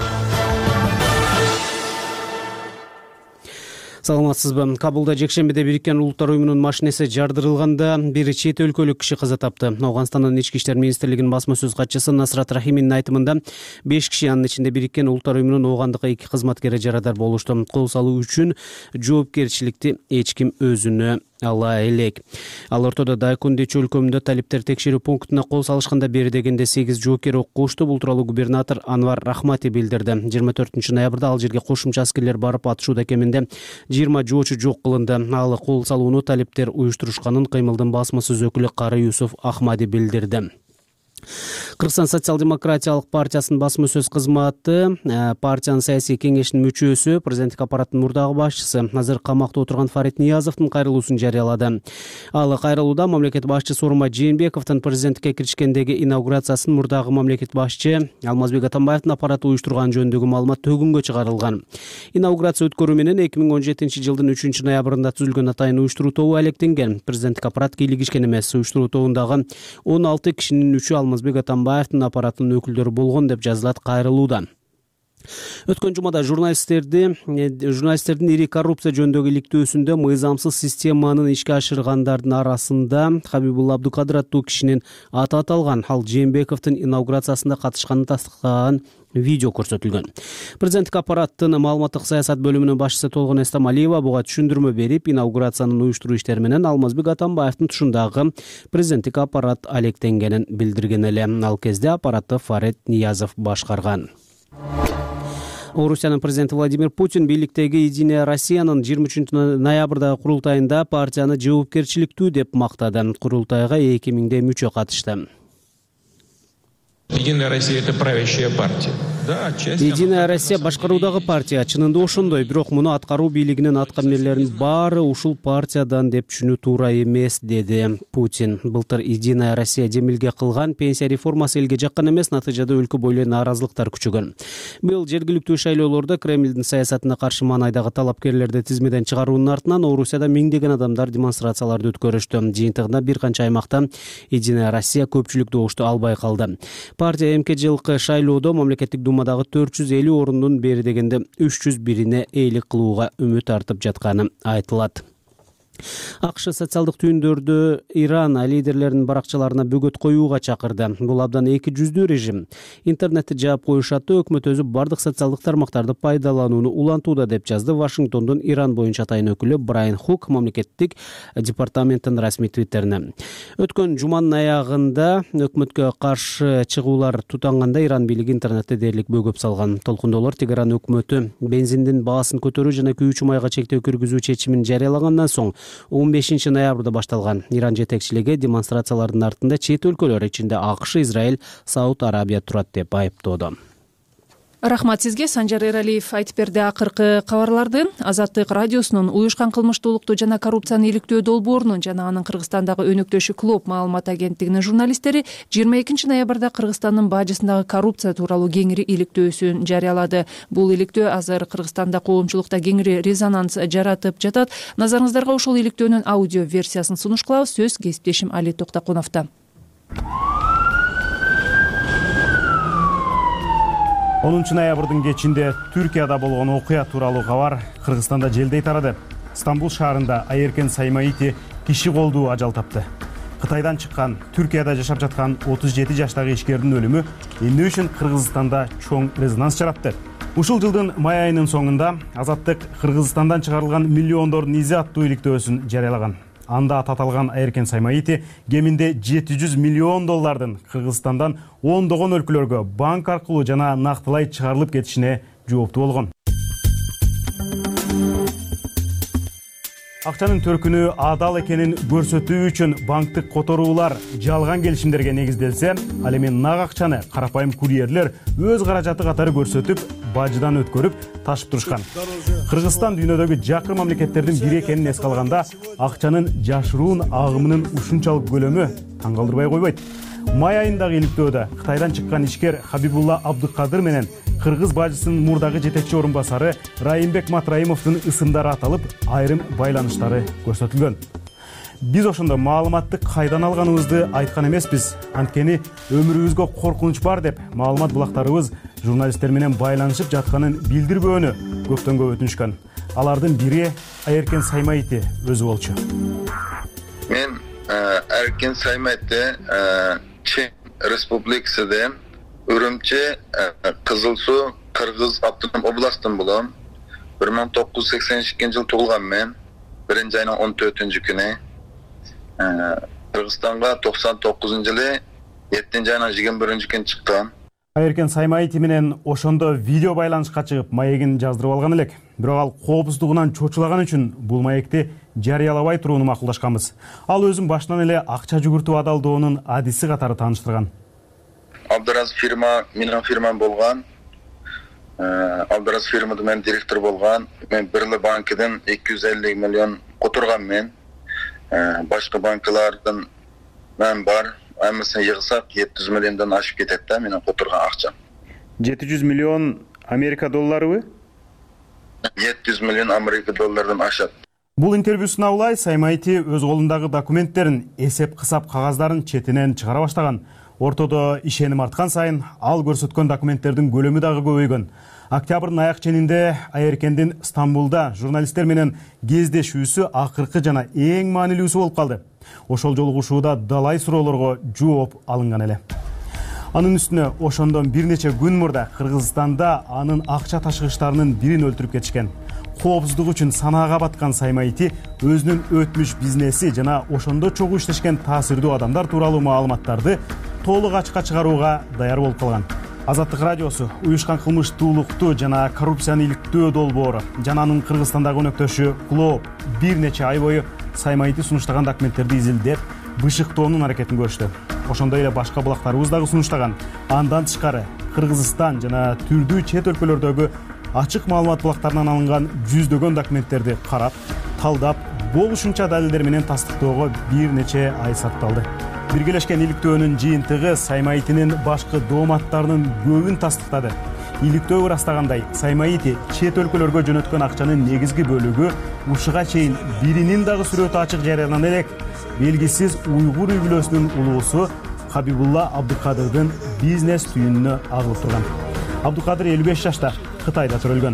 S7: Саламатсызбы? Кабулда жекшембиде Бириккен Улуттар уюмунун машинеси жардырылганда бир чет өлкөлүк киши каза тапты. Ауганстандын ички иштер министрлигинин басма сөз катчысы Насрат Рахиминин айтымында беш киши, анын ичинде Бириккен Улуттар уюмунун оогандыкы эки кызматкери жарадар болушту. Кол салуу үчүн жоопкерчиликти эч ким өзүнө ала элек. Ал ортодо Дайкундечи өлкөмүндө талиптер текшерүү пунктуна кол салышканда бери дегенде сегиз жоокер окушту. Бул тууралуу губернатор Анвар Рахмати билдирди. жыйырма төртүнчү ноябрда ал жерге кошумча аскерлер барып атышууда кеминде жыйырма жоочу жок кылынды. Ал кол салууну талиптер уюштурушканын кыймылдын басма сөз өкүлү Кары Юсуф Ахмади билдирди. Кыргызстан социал-демократиялык партиясынын басма сөз кызматы партиянын саясий кеңешинин мүчөсү, президенттик аппараттын мурдагы башчысы азыр камакта отурган Фарид Ниязовдун кайрылуусун жарыялады. Ал кайрылууда мамлекет башчысы Сооронбай Жээнбековдун президенттикке киришкендеги инаугурациясын мурдагы мамлекет башчы Алмазбек Атамбаевдин аппараты уюштурган жөнүндөгү маалымат төгүнгө чыгарылган. Инаугурация өткөрүү менен эки миң он жетинчи жылдын үчүнчү ноябрында түзүлгөн атайын уюштуруу тобу алектенген. Президенттик аппарат кийлигишкен эмес. Уюштуруу тобундагы он алты кишинин үчү Алмазбек Атамбаевдин аппаратынын өкүлдөрү болгон деп жазылат кайрылууда. Өткөн жумада журналисттерди журналисттердин ири коррупция жөнүндөгү иликтөөсүндө мыйзамсыз системанын ишке ашыргандардын арасында Хабибулла Абдукадыр аттуу кишинин аты аталган. Ал Жээнбековдун инаугурациясында катышканын тастыклаган видео көрсөтүлгөн. Президенттик аппараттын маалыматтык саясат бөлүмүнүн башчысы Толгон Эстамалиева буга түшүндүрмө берип, инаугурациянын уюштуруу иштери менен Алмазбек Атамбаевдин тушундагы президенттик аппарат алектенгенин билдирген эле. Ал кезде аппаратты Фарид Ниязов башкарган. Орусиянын президенти Владимир Путин бийликтеги Единая Россиянын жыйырма үчүнчү ноябрдагы курултайында партияны жоопкерчиликтүү деп мактады. Курултайга эки миңдей мүчө катышты.
S20: Единая Россия — это правящая партия.
S7: Единая Россия башкаруудагы партия, чынында ошондой, бирок муну аткаруу бийлигинин аткамнерлеринин баары ушул партиядан деп түшүнүү туура эмес, деди Путин. Былтыр Единая Россия демилге кылган пенсия реформасы элге жаккан эмес, натыйжада өлкө бойлуу нааразылыктар күчөгөн. Быйыл жергиликтүү шайлоолордо Кремлдин саясатына каршы маанайдагы талапкерлерди тизмеден чыгаруунун артынан Орусияда миңдеген адамдар демонстрацияларды өткөрүштү. Жыйынтыгында бир канча аймакта Единая Россия көпчүлүк добушту албай калды. Партия эмки жылкы шайлоодо мамлекеттик думадагы төрт жүз элүү орундун бери дегенде үч жүз бирине ээлик кылууга үмүт артып жатканы айтылат. АКШ социалдык түйүндөрдө Иран лидерлеринин баракчаларына бөгөт коюуга чакырды. Бул абдан эки жүздүү режим. Интернетти жаап коюшатты, өкмөт өзү бардык социалдык тармактарды пайдаланууну улантууда деп жазды Вашингтондун Иран боюнча атайын өкүлү Брайан Хук мамлекеттик департаменттин расмий твиттерине. Өткөн жуманын аягында өкмөткө каршы чыгуулар тутанганда Иран бийлиги интернетте дээрлик бөгөп салган. Толкундоолор Тегеран өкмөтү бензиндин баасын көтөрүү жана күйүүчү майга чектөө киргизүү чечимин жарыялагандан соң он бешинчи ноябрда башталган. Иран жетекчилиги демонстрациялардын артында чет өлкөлөр ичинде АКШ, Израиль, Сауд Арабия турат деп айыптоодо.
S2: Рахмат сизге, Санжар Эралиев айтып берди акыркы кабарларды. Азаттык радиосунун уюшкан кылмыштуулукту жана коррупцияны иликтөө долбоорунун жана анын Кыргызстандагы өнөктөшү Клоп маалымат агенттигинин журналисттери жыйырма экинчи ноябрда Кыргызстандын бажысындагы коррупция тууралуу кеңири иликтөөсүн жарыялады. Бул иликтөө азыр Кыргызстанда коомчулукта кеңири резонанс жаратып жатат. Назарыңыздарга ошол иликтөөнүн аудио версиясын сунуш кылабыз. Сөз кесиптешим Али Токтокуновдо.
S21: онунчу ноябрдын кечинде Түркияда болгон окуя тууралуу кабар Кыргызстанда желдей тарады. Стамбул шаарында Айеркен Саймаити киши колдуу ажал тапты. Кытайдан чыккан, Түркияда жашап жаткан отуз жети жаштагы ишкердин өлүмү эмне үчүн Кыргызстанда чоң резонанс жаратты? Ушул жылдын май айынын соңунда Азаттык Кыргызстандан чыгарылган миллиондордун изи аттуу иликтөөсүн жарыялаган. Анда таталган Айеркен Саймаити кеминде жети жүз миллион доллардын Кыргызстандан ондогон өлкөлөргө банк аркылуу жана нактылай чыгарылып кетишине жооптуу болгон. Акчанын төркүнү адал экенин көрсөтүү үчүн банктык которуулар жалган келишимдерге негизделсе, ал эми нак акчаны карапайым курьерлер өз каражаты катары көрсөтүп, бажыдан өткөрүп ташып турушкан. Кыргызстан дүйнөдөгү жакыр мамлекеттердин бири экенин эске алганда, акчанын жашыруун агымынын ушунчалык көлөмү таң калтырбай койбойт. Май айындагы иликтөөдө Кытайдан чыккан ишкер Хабибулла Абдыкадыр менен кыргыз бажысынын мурдагы жетекчи орун басары Райымбек Матраимовдун ысымдары аталып, айрым байланыштары көрсөтүлгөн. Биз ошондо маалыматты кайдан алганыбызды айткан эмеспиз. Анткени өмүрүбүзгө коркунуч бар деп маалымат булактарыбыз журналисттер менен байланышып жатканын билдирбөөнү көптөн көп өтүнүшкөн. Алардын бири Айеркен Саймаити өзү болчу.
S22: Мен Айеркен Саймаити Чин Республикасында Үрүмчи Кызыл Суу Кыргыз Автоном областынан болом. бир миң тогуз жүз сексен экинчи жылы туулган мен. биринчи айдын он төртүнчү күнү Кыргызстанга токсон тогузунчу жылы жетинчи айдын жыйырма биринчи күнү чыккан.
S21: Айеркен Саймаити менен ошондо видео байланышка чыгып, маегин жаздырып алган элек. Бирок ал коопсуздугунан чочулаган үчүн бул маекти жарыялабай турууну макулдашканбыз. Ал өзүн башынан эле акча жүгүртүү адалдоонун адиси катары тааныштырган.
S22: Абдыраз фирма, менин фирмам болгон. Абдыраз фирмада мен директор болгон. Мен Бирлик банкыдан эки жүз элүү миллион которган мен. Башка банкалардан мен бар. Аймасын йыгсак жети жүз миллиондон ашып кетет да менин которган акчам.
S21: жети жүз миллион Америка долларыбы?
S22: жети жүз миллион Америка доллардан ашат.
S21: Бул интервьюсуна улай Саймаити өз колундагы документтерин, эсеп-кысап кагаздарын четинен чыгара баштаган. Ортодо ишеним арткан сайын ал көрсөткөн документтердин көлөмү дагы көбөйгөн. Октябрдын аяк ченинде Айеркендин Стамбулда журналисттер менен кездешүүсү акыркы жана эң маанилүүсү болуп калды. Ошол жолугушууда далай суроолорго жооп алынган эле. Анын үстүнө ошондон бир нече күн мурда Кыргызстанда анын акча ташыгычтарынын бирин өлтүрүп кетишкен. Коопсуздук үчүн санаага баткан Саймаити өзүнүн өтмүш бизнеси жана ошондо чогуу иштешкен таасирдүү адамдар тууралуу маалыматтарды толук ачыкка чыгарууга даяр болуп калган. Азаттык радиосу уюшкан кылмыштуулукту жана коррупцияны иликтөө долбоору жана анын Кыргызстандагы өнөктөшү Клоп бир нече ай бою Саймаити сунуштаган документтерди изилдеп, бышыктоонун аракетин көрүштү. Ошондой эле башка булактарыбыз дагы сунуштаган. Андан тышкары Кыргызстан жана түрдүү чет өлкөлөрдөгү ачык маалымат булактарынан алынган жүздөгөн документтерди карап, талдап, болушунча далилдер менен тастыктоого бир нече ай сарпталды. Биргелешкен иликтөөнүн жыйынтыгы Саймаитинин башкы дооматтарынын көбүн тастыктады. Иликтөө ырастагандай, Саймаити чет өлкөлөргө жөнөткөн акчанын негизги бөлүгү ушуга чейин биринин дагы сүрөтү ачык жарыяланган элек. Белгисиз уйгур үй бүлөсүнүн улуусу Хабибулла Абдыкадырдын бизнес түйүнүнө агылып турган. Абдыкадыр элүү беш жашта, Кытайда төрөлгөн.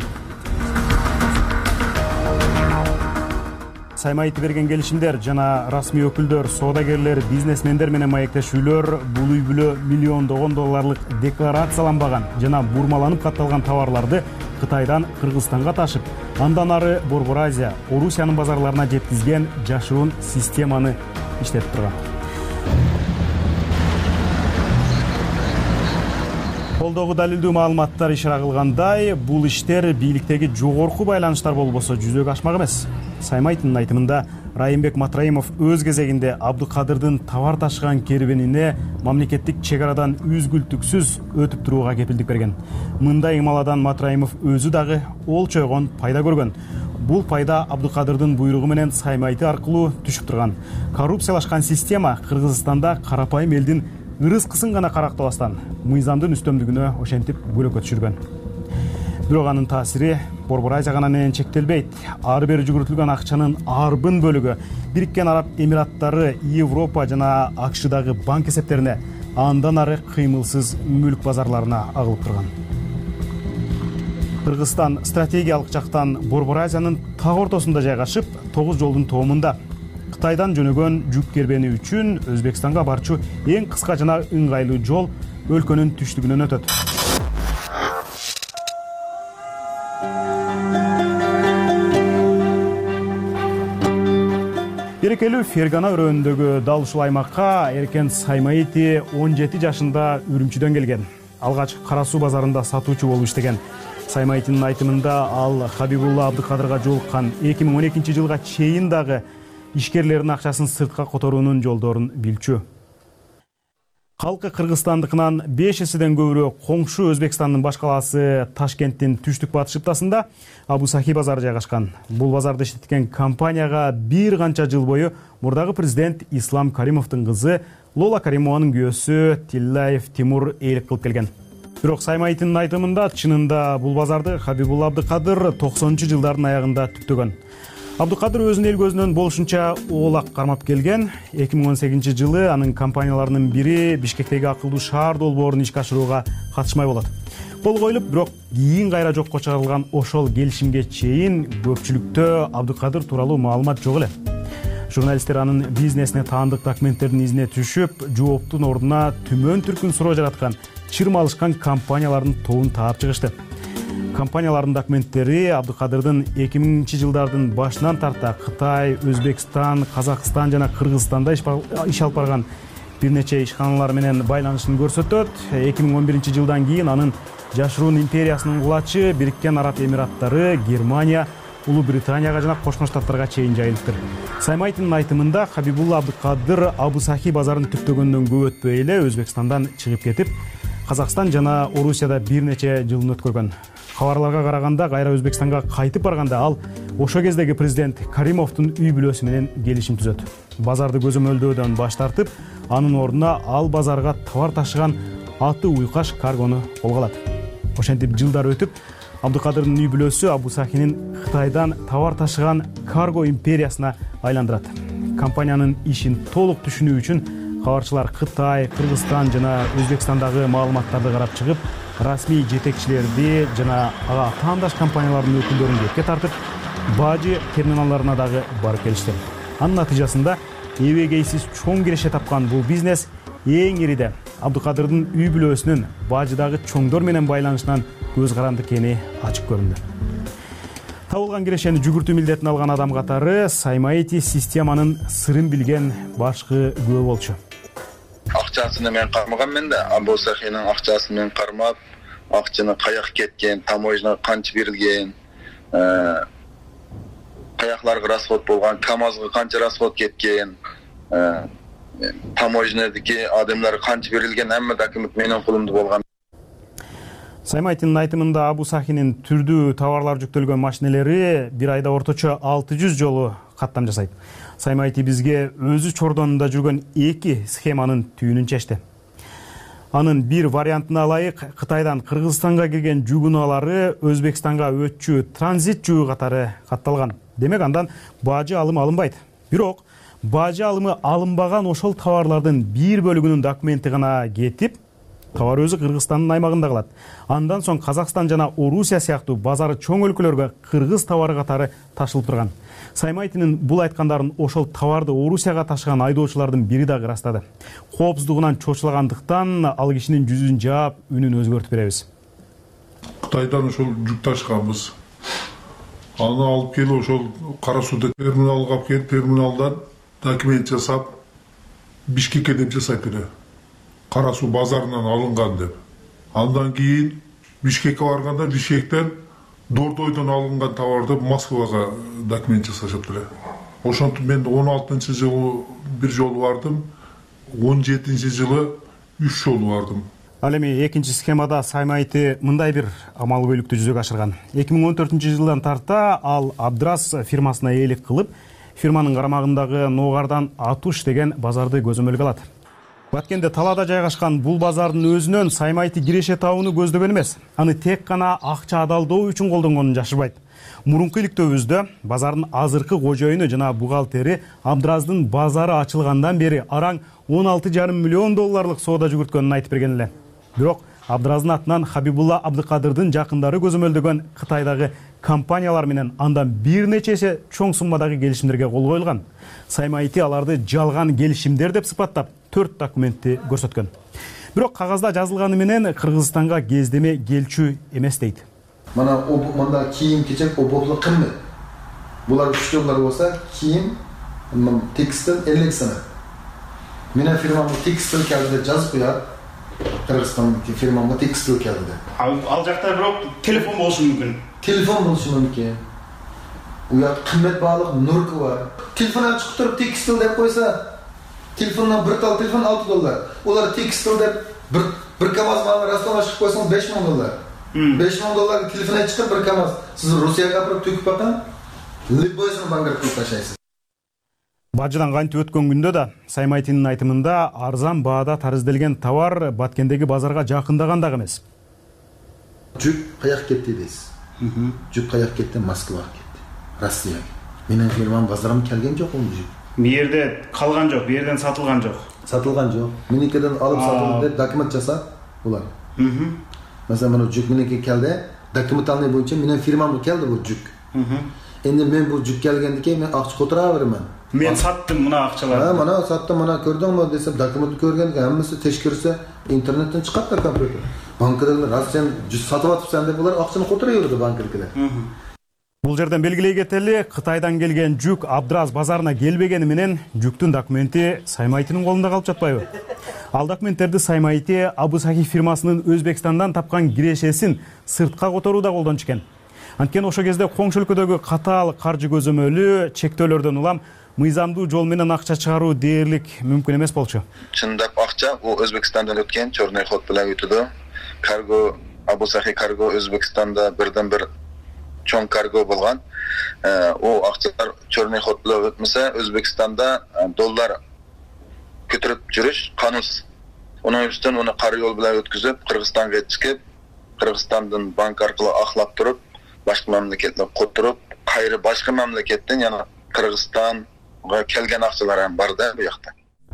S21: Саймаити берген келишимдер жана расмий өкүлдөр, соодагерлер, бизнесмендер менен маектешүүлөр бул үй бүлө миллиондогон долларлык декларацияланбаган жана бурмаланып катталган товарларды Кытайдан Кыргызстанга ташып, андан ары Борбор Азия, Орусиянын базарларына жеткизген жашыруун системаны иштетип турган. Колдогу далилдүү маалыматтар ишара кылгандай, бул иштер бийликтеги жогорку байланыштар болбосо жүзөгө ашмак эмес. Саймаитинин айтымында Райымбек Матраимов өз кезегинде Абдыкадырдын товар ташыган кербенине мамлекеттик чек арадан үзгүлтүксүз өтүп турууга кепилдик берген. Мындай ымаладан Матраимов өзү дагы олчойгон пайда көргөн. Бул пайда Абдыкадырдын буйругу менен Саймаити аркылуу түшүп турган. Коррупциялашкан система Кыргызстанда карапайым элдин ырыскысын гана карактабастан мыйзамдын үстөмдүгүнө ошентип бөлөккө түшүргөн. Бирок анын таасири Борбор Азия менен чектелбейт. Ары бери жүгүртүлгөн акчанын арбын бөлүгү Бириккен Араб Эмираттары, Европа жана АКШдагы банк эсептерине, андан ары кыймылсыз мүлк базарларына агылып турган. Кыргызстан стратегиялык жактан Борбор Азиянын так ортосунда жайгашып, тогуз жолдун тоомунда. Кытайдан жөнөгөн жүк кербени үчүн Өзбекстанга барчу эң кыска жана ыңгайлуу жол өлкөнүн түштүгүнөн өтөт. Берекелүү Фергана өрөөнүндөгү дал ушул аймакка Эркен Саймаити он жети жашында Үрүмчүдөн келген. Алгач Кара суу базарында сатуучу болуп иштеген. Саймайтинин айтымында ал Хабибулла Абдыкадырга жолуккан эки миң он экинчи жылга чейин дагы ишкерлердин акчасын сыртка которуунун жолдорун билчү. Калкы Кыргызстандыкынан беш эседен көбүрөөк коңшу Өзбекстандын баш калаасы Ташкенттин түштүк батыш ыптасында Абу Сахи базары жайгашкан. Бул базарды иштеткен компанияга бир канча жыл бою мурдагы президент Ислам Каримовдун кызы Лола Каримованын күйөөсү Тиллаев Тимур ээлик кылып келген. Бирок Саймайтинин айтымында чынында бул базарды Хабибулла Абдыкадыр токсонунчу жылдардын аягында түптөгөн. Абдыкадыр өзүнүн эл көзүнөн болушунча оолак кармап келген. эки миң он сегизинчи жылы анын компанияларынын бири Бишкектеги акылдуу шаар долбоорун ишке ашырууга катышмай болот. Кол коюлуп, бирок кийин кайра жокко чыгарылган ошол келишимге чейин көпчүлүктө Абдыкадыр тууралуу маалымат жок эле. Журналисттер анын бизнесине таандык документтердин изине түшүп, жооптун ордуна түмөн түркүн суроо жараткан, чырм алышкан компаниялардын тобун таап чыгышты. Компаниялардын документтери Абдыкадырдын эки миңинчи жылдардын башынан тарта Кытай, Өзбекстан, Казакстан жана Кыргызстанда иш алып барган бир нече ишканалар менен байланышын көрсөтөт. эки миң он биринчи жылдан кийин анын жашыруун империясынын кулачы Бириккен Араб Эмираттары, Германия, Улуу Британияга жана Кошмо Штаттарга чейин жайылыптыр. Саймайтинин айтымында Хабибулла Абдыкадыр Абу Сахи базарын түптөгөндөн көп өтпөй эле Өзбекстандан чыгып кетип, Казакстан жана Орусияда бир нече жылын өткөргөн. Кабарларга караганда кайра Өзбекстанга кайтып барганда ал ошо кездеги президент Каримовдун үй бүлөсү менен келишим түзөт. Базарды көзөмөлдөөдөн баш тартып, анын ордуна ал базарга товар ташыган аты уйкаш каргону колго алат. Ошентип жылдар өтүп, Абдыкадырдын үй бүлөсү Абу Сахинин Кытайдан товар ташыган карго империясына айландырат. Компаниянын ишин толук түшүнүү үчүн кабарчылар Кытай, Кыргызстан жана Өзбекстандагы маалыматтарды карап чыгып, расмий жетекчилерди жана ага таандаш компаниялардын өкүлдөрүн кепке тартып, бажы терминалдарына дагы барып келишти. Анын натыйжасында эбегейсиз чоң киреше тапкан бул бизнес эң ириде Абдыкадырдын үй бүлөсүнүн бажыдагы чоңдор менен байланышынан көз каранды экени ачык көрүндү. Табылган кирешени жүгүртүү милдетин алган адам катары Саймаити системанын сырын билген башкы күбө болчу.
S22: Акчасын мен кармаганмын да, Абу Сахинин акчасын мен кармап, акчаны каяк кеткен, таможня канча берилген, каякларга расход болгон, КАМАЗга канча расход кеткен, таможнядагы адамдар канча берилген, hamma документ менин колумда болгон.
S21: Саймайтинин айтымында Абу Сахинин түрдүү товарлар жүктөлгөн машинелери бир айда орточо алты жүз жолу каттам жасайт. Саймайти бизге өзү чордонунда жүргөн эки схеманын түйүнүн чечти. Анын бир вариантына ылайык Кытайдан Кыргызстанга кирген жүк унаалары Өзбекстанга өтчү транзит жүгү катары катталган. Демек андан бажы алым алынбайт. Бирок бажы алымы алынбаган ошол товарлардын бир бөлүгүнүн документи гана кетип, товар өзү Кыргызстандын аймагында калат. Андан соң Казакстан жана Орусия сыяктуу базары чоң өлкөлөргө кыргыз товары катары ташылып турган. Саймайтинин бул айткандарын ошол товарды Орусияга ташыган айдоочулардын бири дагы ырастады. Коопсуздугунан чочулагандыктан ал кишинин жүзүн жаап, үнүн өзгөртүп беребиз.
S9: Кытайдан ошол жүк ташыганбыз. Аны алып келип ошол Кара сууда терминалга алып келип, терминалдан документ жасап Бишкекке деп жасайт эле. Кара суу базарынан алынган деп. Андан кийин Бишкекке барганда Бишкектен Дордойдон алынган товарды Москвага документ жасашат эле. Ошентип мен он алтынчы жылы бир жолу бардым, он жетинчи жылы үч жолу бардым.
S21: Ал эми экинчи схемада Саймайти мындай бир амал көйлүктү жүзөгө ашырган. эки миң он төртүнчү жылдан тарта ал Абдрас фирмасына ээлик кылып, фирманын карамагындагы Ногардан Атуш деген базарды көзөмөлгө алат. Баткенде талаада жайгашкан бул базардын өзүнөн Саймайти киреше табууну көздөгөн эмес. Аны тек гана акча адалдоо үчүн колдонгонун жашырбайт. Мурунку иликтөөбүздө базардын азыркы кожоюну жана бухгалтери Абдраздын базары ачылгандан бери араң он алты жарым миллион долларлык соода жүгүрткөнүн айтып берген эле. Бирок Абдыраздын атынан Хабибулла Абдыкадырдын жакындары көзөмөлдөгөн Кытайдагы компаниялар менен андан бир нечеси чоң суммадагы келишимдерге кол коюлган. Саймайти аларды жалган келишимдер деп сыпаттап төрт документти көрсөткөн. Бирок кагазда жазылганы менен Кыргызстанга кездеме келчү эмес дейт.
S3: Мана мында кийим кечек ободлук кымбат. Булар үчтөлөр болса, кийим, текстил, электр. Менин фирмам текстил келди жазып коёт. Кыргызстандагы фирмамга текстил келди.
S21: Ал жакта бирок телефон болушу мүмкүн.
S3: Телефон болушу мүмкүн. Уят кымбат баалык нурку бар. Телефондан чыгып туруп текстил деп койса, телефондан бир тал телефон алты доллар. Улар текстил деп бир бир камаз малын Ростовга чыгып койсоң беш миң доллар. беш миң долларга телефон чыгып бир камаз. Сиз Русияга барып төкүп бакан, любойсын банкрот кылып ташайсыз.
S21: Бажыдан кантип өткөн күндө да Саймайтинин айтымында арзан баада тарызделген товар Баткендеги базарга жакындаган дагы эмес.
S3: Жүк каяк кетти дейсиз. Жүк каяк кетти, Москвага кетти. Россияга. Менин фирмам базарым келген жок бул жүк.
S21: Бу жерде калган жок, бу жерден сатылган жок.
S3: Сатылган жок. Меникеден алып сатылды деп документ жасап булар. Mesela bunu жүк менеке келди, документальный боюнча менин фирмамга келди бул жүк. Энди мен бул жүк келгенден кийин мен акча котура беремин.
S21: Мен саттым мына акчаларды.
S3: Ha, mana sattım, mana gördüңбү десем, документти көргөндөн хаммасы тешкирсе интернеттен чыгат да компьютер. Банкадагылар раз сен сатып атыпсың деп булар акчаны котура берди банкадагылар.
S21: Бул жерден белгилей кетели, Кытайдан келген жүк Абдыраз базарына келбегени менен жүктүн документи Саймайтинин колунда калып жатпайбы? Ал документтерди Саймайти Абу Сахи фирмасынын Өзбекстандан тапкан кирешесин сыртка которууда колдончу экен. Анткени ошол кезде коңшу өлкөдөгү катаал каржы көзөмөлү чектөөлөрдөн улам мыйзамдуу жол менен акча чыгаруу дээрлик мүмкүн эмес болчу.
S22: Чындап акча бул Өзбекстандан өткөн чорный ход менен өтүдү. Карго Абу Сахи карго Өзбекстанда бирден бир чоң карго болгон. О акчалар чорный ход менен өтмөсө Өзбекстанда доллар көтөрүп жүрүш канунсуз. Онун үстүнөн уну кара жол менен өткүзүп, Кыргызстанга чыгып, Кыргызстандын банк аркылуу аклап туруп, башка мамлекетке которуп, кайры башка мамлекеттен жана Кыргызстанга келген акчалар бар да бу жакта.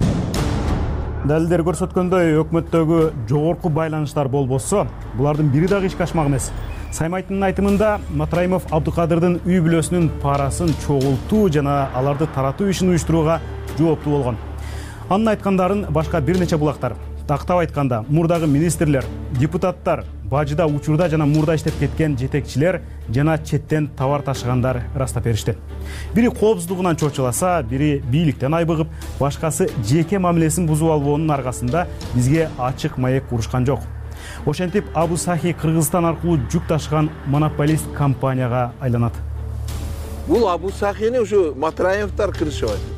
S21: Далилдер көрсөткөндөй, өкмөттөгү жогорку байланыштар болбосо, булардын бири дагы ишке ашмак эмес. Саймайтинин айтымында Матраимов Абдыкадырдын үй бүлөсүнүн парасын чогултуу жана аларды таратуу ишин уюштурууга жооптуу болгон. Анын айткандарын башка бир нече булактар. Тактап айтканда, мурдагы министрлер, депутаттар, бажыда учурда жана мурда иштеп кеткен жетекчилер жана четтен товар ташыгандар ырастап беришти. Бири коопсуздугунан чочуласа, бири бийликтен айбыгып, башкасы жеке мамилесин бузуп албоонун аркасында бизге ачык маек курушкан жок. Ошентип Абу Сахи Кыргызстан аркылуу жүк ташыган монополист компанияга айланат.
S10: Бул Абу Сахини ушу Матраевдер кырышып атат.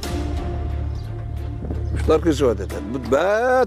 S10: Ушулар кырышып атат. Бул бат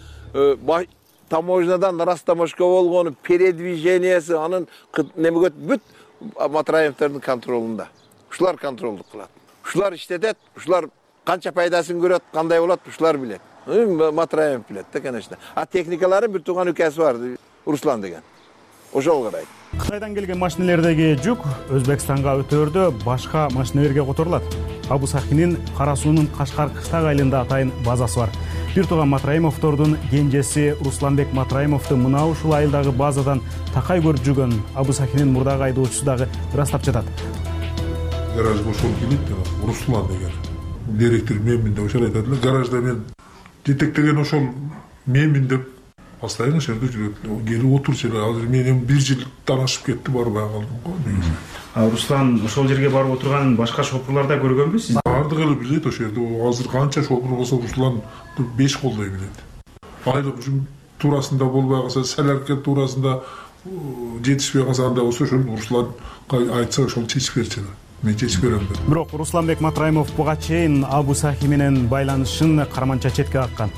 S10: таможнядан растаможка болгону, передвижениясы, анын немегөт бүт Матраевдердин контролунда. Ушулар контролдук кылат. Ушулар иштетет, ушулар канча пайдасын көрөт, кандай болот, ушулар билет. Матраев билет да, конечно. А техникалары бир тууган үкөсү бар, Руслан деген. Ошол карайт.
S21: Кытайдан келген машинелердеги жүк Өзбекстанга өтөрдө башка машинелерге которулат. Абу Сахинин Кара суунун Кашкар Кыштак айылында атайын базасы бар. Бир тууган Матраимовдордун кенжеси Русланбек Матраимовду мына ушул айылдагы базадан такай көрүп жүргөн Абу Сахинин мурдагы айдоочусу дагы ырастап жатат.
S9: Гараж ошол келет, Руслан деген. Директор менмин деп ошол айтат эле, гаражда мен жетектеген ошол менмин деп постоянно жерде жүрөт. Келип отурчу эле. Азыр менен бир жыл таанышып кетти, барбай калдым го негизи.
S21: А Руслан ошол жерге барып отурганын башка шопурлар да көргөнбү сиз?
S9: Бардыгы эле билет ошол жерде. Азыр канча шопур болсо Руслан беш колдой билет. Айлык үчүн туурасында болбой калса, салярка туурасында жетишпей калса, анда болсо ошол Руслан айтса ошол чечип берчү. Мен чечип берем деп.
S21: Бирок Русланбек Матраимов буга чейин Абу Сахи менен байланышын карманча четке каккан.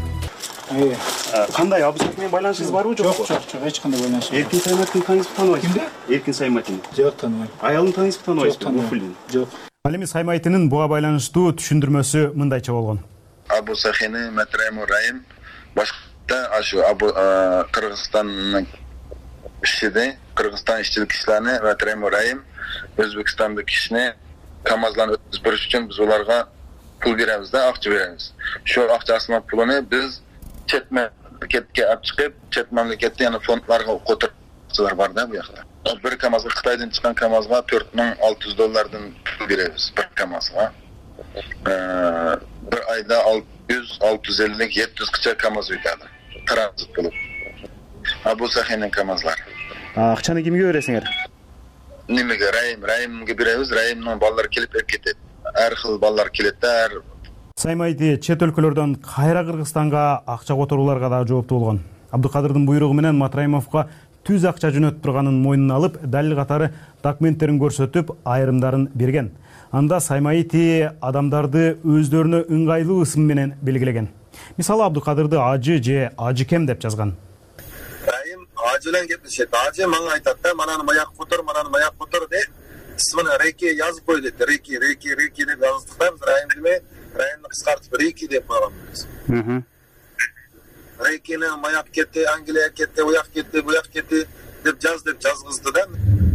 S21: Кандай Абу Сахи менен байланышыңыз барбы жокпу? Жок, жок, эч кандай байланыш. Эркин Сайматовду тааныйсызбы, тааныбайсызбы? Кимди? Эркин Сайматовду. Жок, тааныбайм. Аялын тааныйсызбы, тааныбайсызбы? Жок. Ал эми Саймайтинин буга байланыштуу түшүндүрмөсү мындайча болгон.
S22: Абу Сахини Матраимов Раим башка ашу Абу Кыргызстандын ишчиде, Кыргызстан ишчилик кишилерини Матраимов Раим Өзбекстандык кишини КамАЗдан өткүзүп бериш үчүн биз уларга пул беребиз да, акча беребиз. Ошол акчасынын пулуну биз четме мамлекетке алып чыгып, чет мамлекетте яна фондlarga которчулар бар да бу жакта. Bir kamazga Xitoydan chiqqan kamazga to'rt ming olti yuz dollardan pul beramiz bir kamazga. Bir oyda olti yuz olti yuz ellik yetti yuz qcha kamaz o'tadi. Tranzit qilib. Ha bu saxinin kamazlar.
S21: Акчаны кимге бересиңер?
S22: Nimaga Rayim, Rayimga beramiz. Rayimning bolalari kelib ketadi. Har xil bolalar keladi.
S21: Саймайти чет өлкөлөрдөн кайра Кыргызстанга акча которууларга да жооптуу болгон. Абдыкадырдын буйругу менен Матраимовго түз акча жөнөтүп турганын мойнуна алып, далил катары документтерин көрсөтүп, айрымдарын берген. Анда Саймайти адамдарды өздөрүнө ыңгайлуу ысым менен белгилеген. Мисалы Абдыкадырды ажы же ажыкем деп жазган.
S22: Райым ажылан кептешет. Ажы мага айтат да, мананы маяк котор, мананы маяк котор деп, исмин Реки жазып кой дейт. Реки, Реки, Реки деп жаздыктан Райым деме, Райымды кыскартып Реки деп койгонбуз. Мм. Рекини маяк кетти, Англия кетти, уяк кетти, буяк кетти деп жаз деп жазгызды да.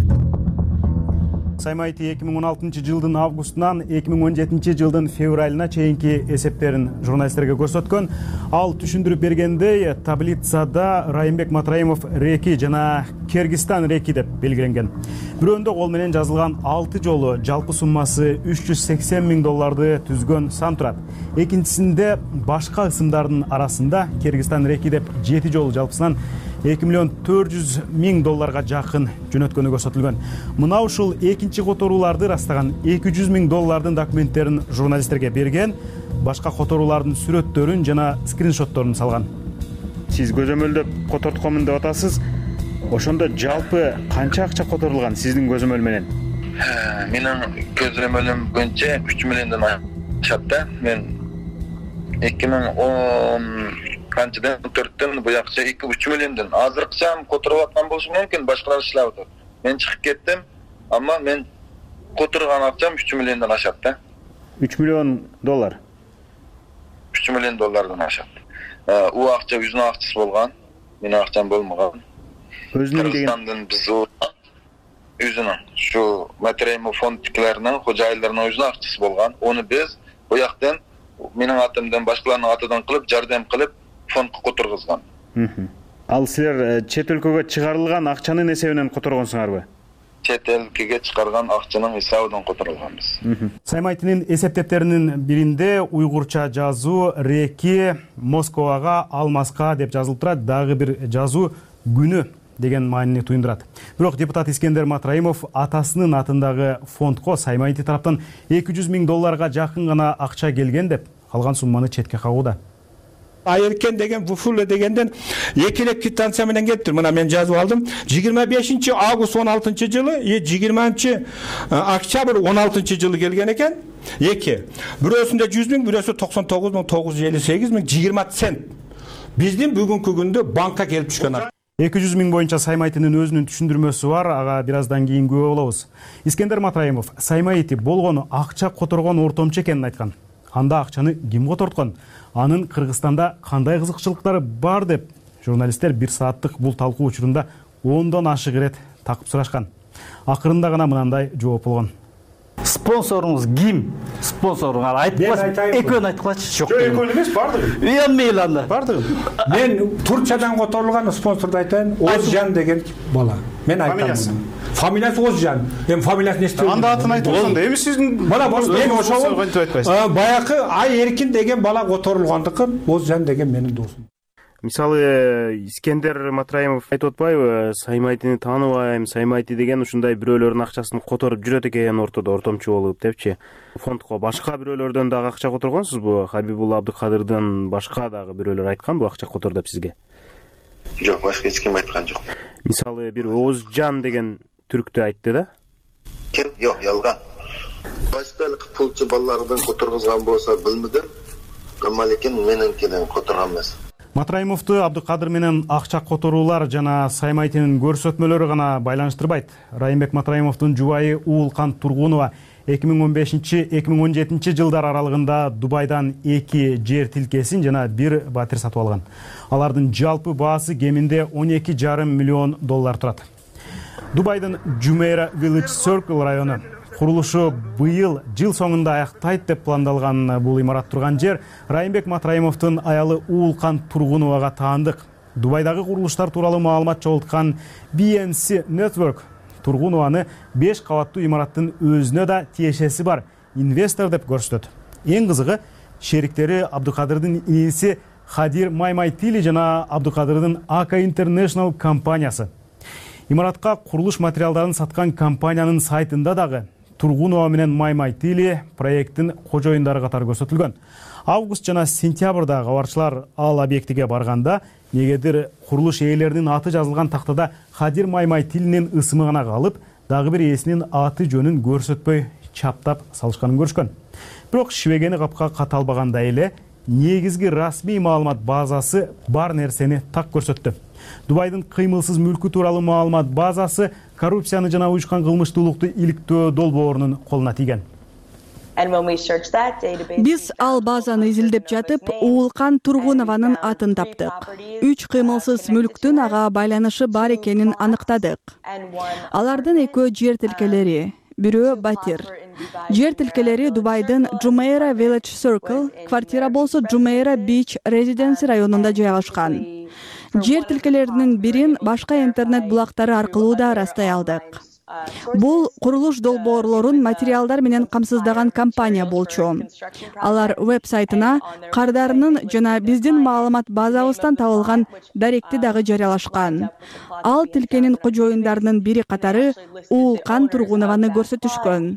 S21: Саймайти эки миң он алтынчы жылдын августунан эки миң он жетинчи жылдын февралына чейинки эсептерин журналисттерге көрсөткөн. Ал түшүндүрүп бергендей, таблицада Райымбек Матраимов Реки жана Кыргызстан Реки деп белгиленген. Бирөөндө кол менен жазылган алты жолу жалпы суммасы үч жүз сексен миң долларды түзгөн сан турат. Экинчисинде башка ысымдардын арасында Кыргызстан Реки деп жети жолу жалпысынан эки миллион төрт жүз миң долларга жакын жөнөткөнү көрсөтүлгөн. Мына ушул экинчи которууларды ырастаган эки жүз миң доллардын документтерин журналисттерге берген, башка которуулардын сүрөттөрүн жана скриншотторун салган. Сиз көзөмөлдөп котортконмун деп атасыз. Ошондо жалпы канча акча которулган сиздин көзөмөл менен?
S22: Менин көзөмөлүм боюнча үч миллиондон ашат да. Мен эки миң он канчадан төрттөн буякча эки үч миллиондон азыркыча которуп аткан болушу мүмкүн, башкалар иштеп атат. Мен чыгып кеттим, амма мен которган акчам үч миллиондон ашат да.
S21: үч миллион доллар.
S22: үч миллион доллардан ашат. У акча өзүнүн акчасы болгон, менин акчам болмогон.
S21: Өзүнүн
S22: деген биз өзүнүн şu Матраимов фондтикилеринин хожайындарынын өзүнүн акчасы болгон. Оны биз буяктан менин атымдан башкалардын атынан кылып, жардам кылып фондко которгузган.
S21: Ал силер чет өлкөгө чыгарылган акчанын эсебинен которгонсуңарбы?
S22: Чет өлкөгө чыгарган акчанын эсебинен которулганбыз.
S21: Саймайтинин эсептептеринин биринде уйгурча жазуу Реки Москвага алмаска деп жазылып турат, дагы бир жазуу күнү деген маанини туюндурат. Бирок депутат Искендер Матраимов атасынын атындагы фондко Саймайти тараптан эки жүз миң долларга жакын гана акча келген деп, калган сумманы четке кагууда.
S8: Айыркен деген Вуфуле дегенден экилеп квитанция менен келиптир. Мына мен жазып алдым. жыйырма бешинчи август он алтынчы жылы, жыйырманчы октябрь он алтынчы жылы келген экен. Эки. Бирөөсүндө жүз миң, бирөөсү токсон тогуз миң тогуз жүз элүү сегиз миң жыйырма цент. Биздин бүгүнкү күндө банкка келип түшкөн.
S21: эки жүз миң боюнча Саймайтинин өзүнүн түшүндүрмөсү бар, ага бир аздан кийин күбө болобуз. Искендер Матраимов Саймайти болгону акча которгон ортомчу экенин айткан. Анда акчаны ким которткон? Анын Кыргызстанда кандай кызыкчылыктары бар деп журналисттер бир сааттык бул талкуу учурунда ондон ашык ирет такып сурашкан. Акырында гана мынандай жооп болгон.
S11: Спонсоруңуз ким? Спонсоруңар айтып коюңуз. Экөөнү айтып коюңуз.
S21: Жок, экөө эмес, бардыгы.
S11: Ия мейли анда.
S21: Бардыгы.
S8: Мен Турчиядан которулган спонсорду айтайын. Озжан деген бала. Мен айтам. Фамилиясы Озжан. Эми фамилиясын эстеп.
S21: Анда атын айтып отсоң да, эми сиздин
S8: бала мен ошол баягы Ай Эркин деген бала которулгандыкын, Озжан деген менин досум.
S21: Мисалы Искендер Матраимов айтып атпайбы, Саймайтини тааныбайм, Саймайти деген ушундай бирөөлөрдүн акчасын которуп жүрөт экен ортодо, ортомчу болуп депчи. Фондко башка бирөөлөрдөн дагы акча которгонсузбу? Хабибулла Абдыкадырдын башка дагы бирөөлөр айтканбы акча котор деп сизге?
S22: Жок, башка эч ким айткан жок.
S21: Мисалы бир Озжан деген түрктү айтты да?
S22: Ким? Жок, ялган. Башкалык пулчу балалардын которгузган болсо билмедим. Амма лекин менинкиден которган эмес.
S21: Матраимовду Абдыкадыр менен акча которуулар жана Саймайтинин көрсөтмөлөрү гана байланыштырбайт. Райымбек Матраимовдун жубайы Уулкан Тургунова эки миң он бешинчи эки миң он жетинчи жылдар аралыгында Дубайдан эки жер тилкесин жана бир батир сатып алган. Алардын жалпы баасы кеминде он эки жарым миллион доллар турат. Дубайдын Jumeirah Village Circle району курулушу быйыл жыл соңунда аяктайт деп пландалган бул имарат турган жер Райымбек Матраимовдун аялы Уулкан Тургуновага таандык. Дубайдагы курулуштар тууралуу маалымат чогулткан би эн си Network Тургунованы беш кабаттуу имараттын өзүнө да тиешеси бар инвестор деп көрсөтөт. Эң кызыгы шериктери Абдукадырдын ээси Хадир Маймайтили жана Абдукадырдын Ака International компаниясы. Имаратка курулуш материалдарын саткан компаниянын сайтында дагы Тургунова менен Маймайтили проекттин кожоюндары катары көрсөтүлгөн. Август жана сентябрда кабарчылар ал объектиге барганда негедир курулуш ээлеринин аты жазылган тактада Хадир Маймайтилинин ысымы гана калып, дагы бир ээсинин аты жөнүн көрсөтпөй чаптап салышканын көрүшкөн. Бирок шибегени капка каталбаганда эле негизги расмий маалымат базасы бар нерсени так көрсөттү. Дубайдын кыймылсыз мүлкү тууралуу маалымат базасы коррупцияны жана уюшкан кылмыштуулукту иликтөө долбоорунун колуна тийген.
S6: Биз ал базаны изилдеп жатып, Уулкан Тургунованын атын таптык. Үч кыймылсыз мүлктүн ага байланышы бар экенин аныктадык. Алардын экөө жер тилкелери, бирөө батир. Жер тилкелери Дубайдын Jumeirah Village Circle, квартира болсо Jumeirah Beach Residency районунда жайгашкан. Жер тилкелеринин бирин башка интернет булактары аркылуу да растай алдык. Бул курулуш долбоорлорун материалдар менен камсыздаган компания болчу. Алар веб-сайтына кардарынын жана биздин маалымат базабыздан табылган даректи дагы жарыялашкан. Ал тилкенин кожоюндарынын бири катары Уулкан Тургунованы көрсөтүшкөн.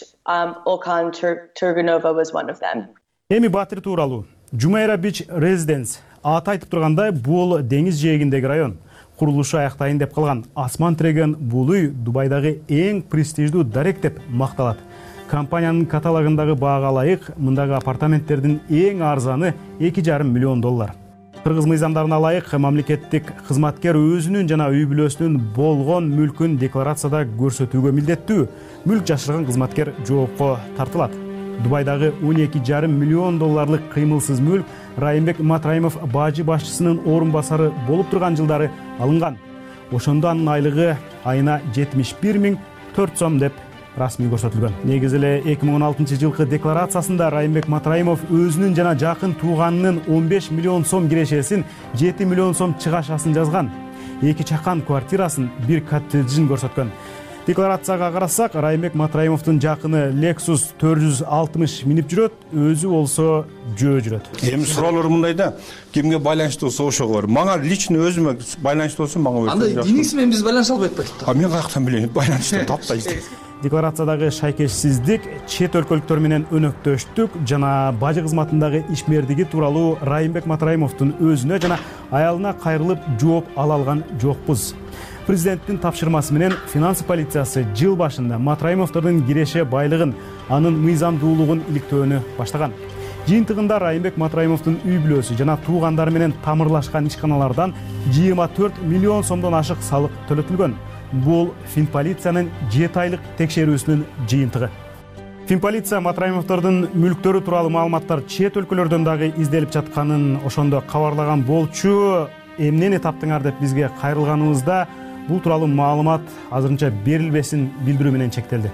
S21: Эми батир тууралуу. Jumeirah Beach Residence аты айтып тургандай, бул деңиз жээгиндеги район. Курулушу аяктайын деп калган асман тиреген бул үй Дубайдагы эң престиждүү дарек деп макталат. Компаниянын каталогундагы баага ылайык мындагы апартаменттердин эң арзаны эки жарым миллион доллар. Кыргыз мыйзамдарына ылайык мамлекеттик кызматкер өзүнүн жана үй бүлөсүнүн болгон мүлкүн декларацияда көрсөтүүгө милдеттүү. Мүлк жашырган кызматкер жоопко тартылат. Дубайдагы он эки жарым миллион долларлык кыймылсыз мүлк Райымбек Матраимов бажы башчысынын орун басары болуп турган жылдары алынган. Ошондо анын айлыгы айына жетимиш бир миң төрт сом деп расмий көрсөтүлгөн. Негизи эле эки миң он алтынчы жылкы декларациясында Райымбек Матраимов өзүнүн жана жакын тууганынын он беш миллион сом кирешесин, жети миллион сом чыгашасын жазган. Эки чакан квартирасын, бир коттеджин көрсөткөн. Декларацияга карасак, Райымбек Матраимовдун жакыны Lexus төрт жүз алтымыш минип жүрөт, өзү болсо жөө жүрөт.
S8: Эми суроолор мындай да, кимге байланыштуу болсо ошого бар. Мага лично өзүмө байланыштуу болсо мага өтө жакшы.
S1: Анда Денис менен биз байланыша албай атпайбыз.
S8: А мен каяктан билейин, байланыштуу таптайбыз.
S21: Декларациядагы шайкешсиздик, чет өлкөлүктөр менен өнөктөштүк жана бажы кызматындагы ишмердиги тууралуу Райымбек Матраимовдун өзүнө жана аялына кайрылып жооп ала алган жокпуз. Президенттин тапшырмасы менен финансы полициясы жыл башында Матраимовдордун киреше байлыгын, анын мыйзамдуулугун иликтөөнү баштаган. Жыйынтыгында Райымбек Матраимовдун үй бүлөсү жана туугандары менен тамырлашкан ишканалардан жыйырма төрт миллион сомдон ашык салык төлөтүлгөн. Бул Финполициянын жети айлык текшерүүсүнүн жыйынтыгы. Финполиция Матраимовдордун мүлктөрү тууралуу маалыматтар чет өлкөлөрдөн дагы изделип жатканын ошондо кабарлаган болчу. Эмнени таптыңар деп бизге кайрылганыбызда бул тууралуу маалымат азырынча берилбесин билдирүү менен чектелди.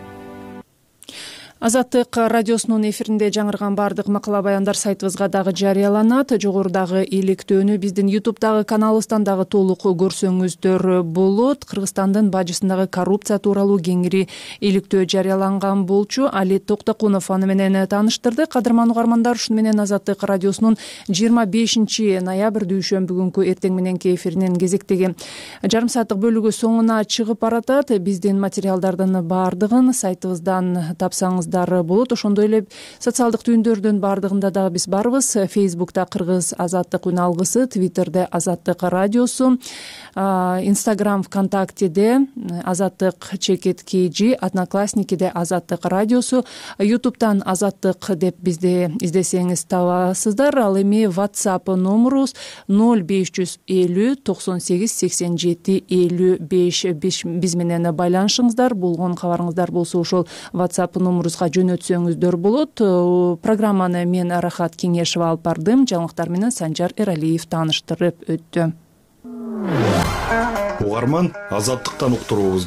S2: Азаттык радиосунун эфиринде жаңырган бардык макала баяндар сайтыбызга дагы жарыяланат. Жогорудагы иликтөөнү биздин ютубтагы каналыбыздан дагы толук көрсөңүздөр болот. Кыргызстандын бажысындагы коррупция тууралуу кеңири иликтөө жарыяланган болчу. Али Токтокунов аны менен тааныштырды. Кадырман угармандар, ушуну менен Азаттык радиосунун жыйырма бешинчи ноябрь дүйшөмбү күнкү эртең мененки эфиринин кезектеги жарым сааттык бөлүгү соңуна чыгып баратат. Биздин материалдардын баардыгын сайтыбыздан тапсаңыз болот. Ошондой эле социалдык түйүндөрдүн баардыгында дагы биз барбыз. Фейсбукта Кыргыз Азаттык үн алгысы, Твиттерде Азаттык радиосу, Инстаграм, ВКонтактеде Азаттык чекит kg, Одноклассникиде Азаттык радиосу, Ютубтан Азаттык деп бизди издесеңиз табасыздар. Ал эми WhatsApp номерубуз ноль беш жүз элүү токсон сегиз сексен жети элүү беш. Биз менен байланышыңыздар, болгон кабарыңыздар болсо ошол WhatsApp номерубузга жөнөтсөңүздөр болот. Программаны мен Рахат Кеңешова алып бардым. Жаңылыктар менен Санжар Эралиев тааныштырып өттү.
S18: Угарман, Азаттыктан уктуруубузду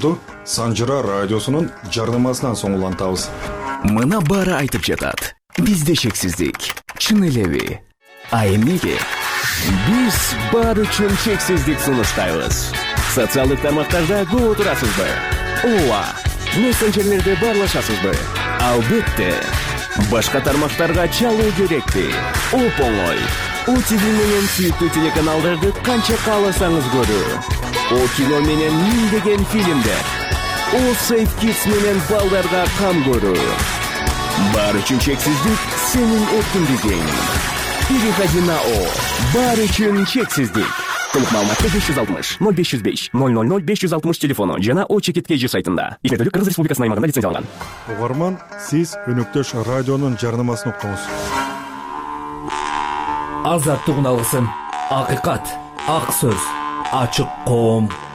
S18: Санжыра радиосунун жарнамасынан соң улантабыз.
S12: Мына баары айтып жатат. Бизде шексиздик. Чын элеби? А эмнеге? Биз баары үчүн чексиздик сунуштайбыз. Социалдык тармактарда көп отурасызбы? Ооба. Мессенджерлерде баарлашасызбы? Албетте. Башка тармактарга чалуу керекпи? Оп-оңой. О Ти Ви менен сүйүктүү телеканалдарды канча кааласаңыз көрүү. О Кино менен миңдеген фильмдер. О Сейф Kids менен балдарга кам көрүү. Баары үчүн чексиздик сенин эркиндигиң. Переходи на О. Баары үчүн чексиздик. Толук маалыматты беш жүз алтымыш ноль беш жүз беш ноль ноль ноль беш жүз алтымыш телефону жана О Чекит Кей Жи сайтында. Эфирдүүлүк Кыргыз Республикасынын аймагында лицензияланган.
S18: Угарман, сиз өнөктөш радионун жарнамасын укуңуз.
S1: Азаттыгын алгысым. Акыйкат, ак сөз, ачык коом.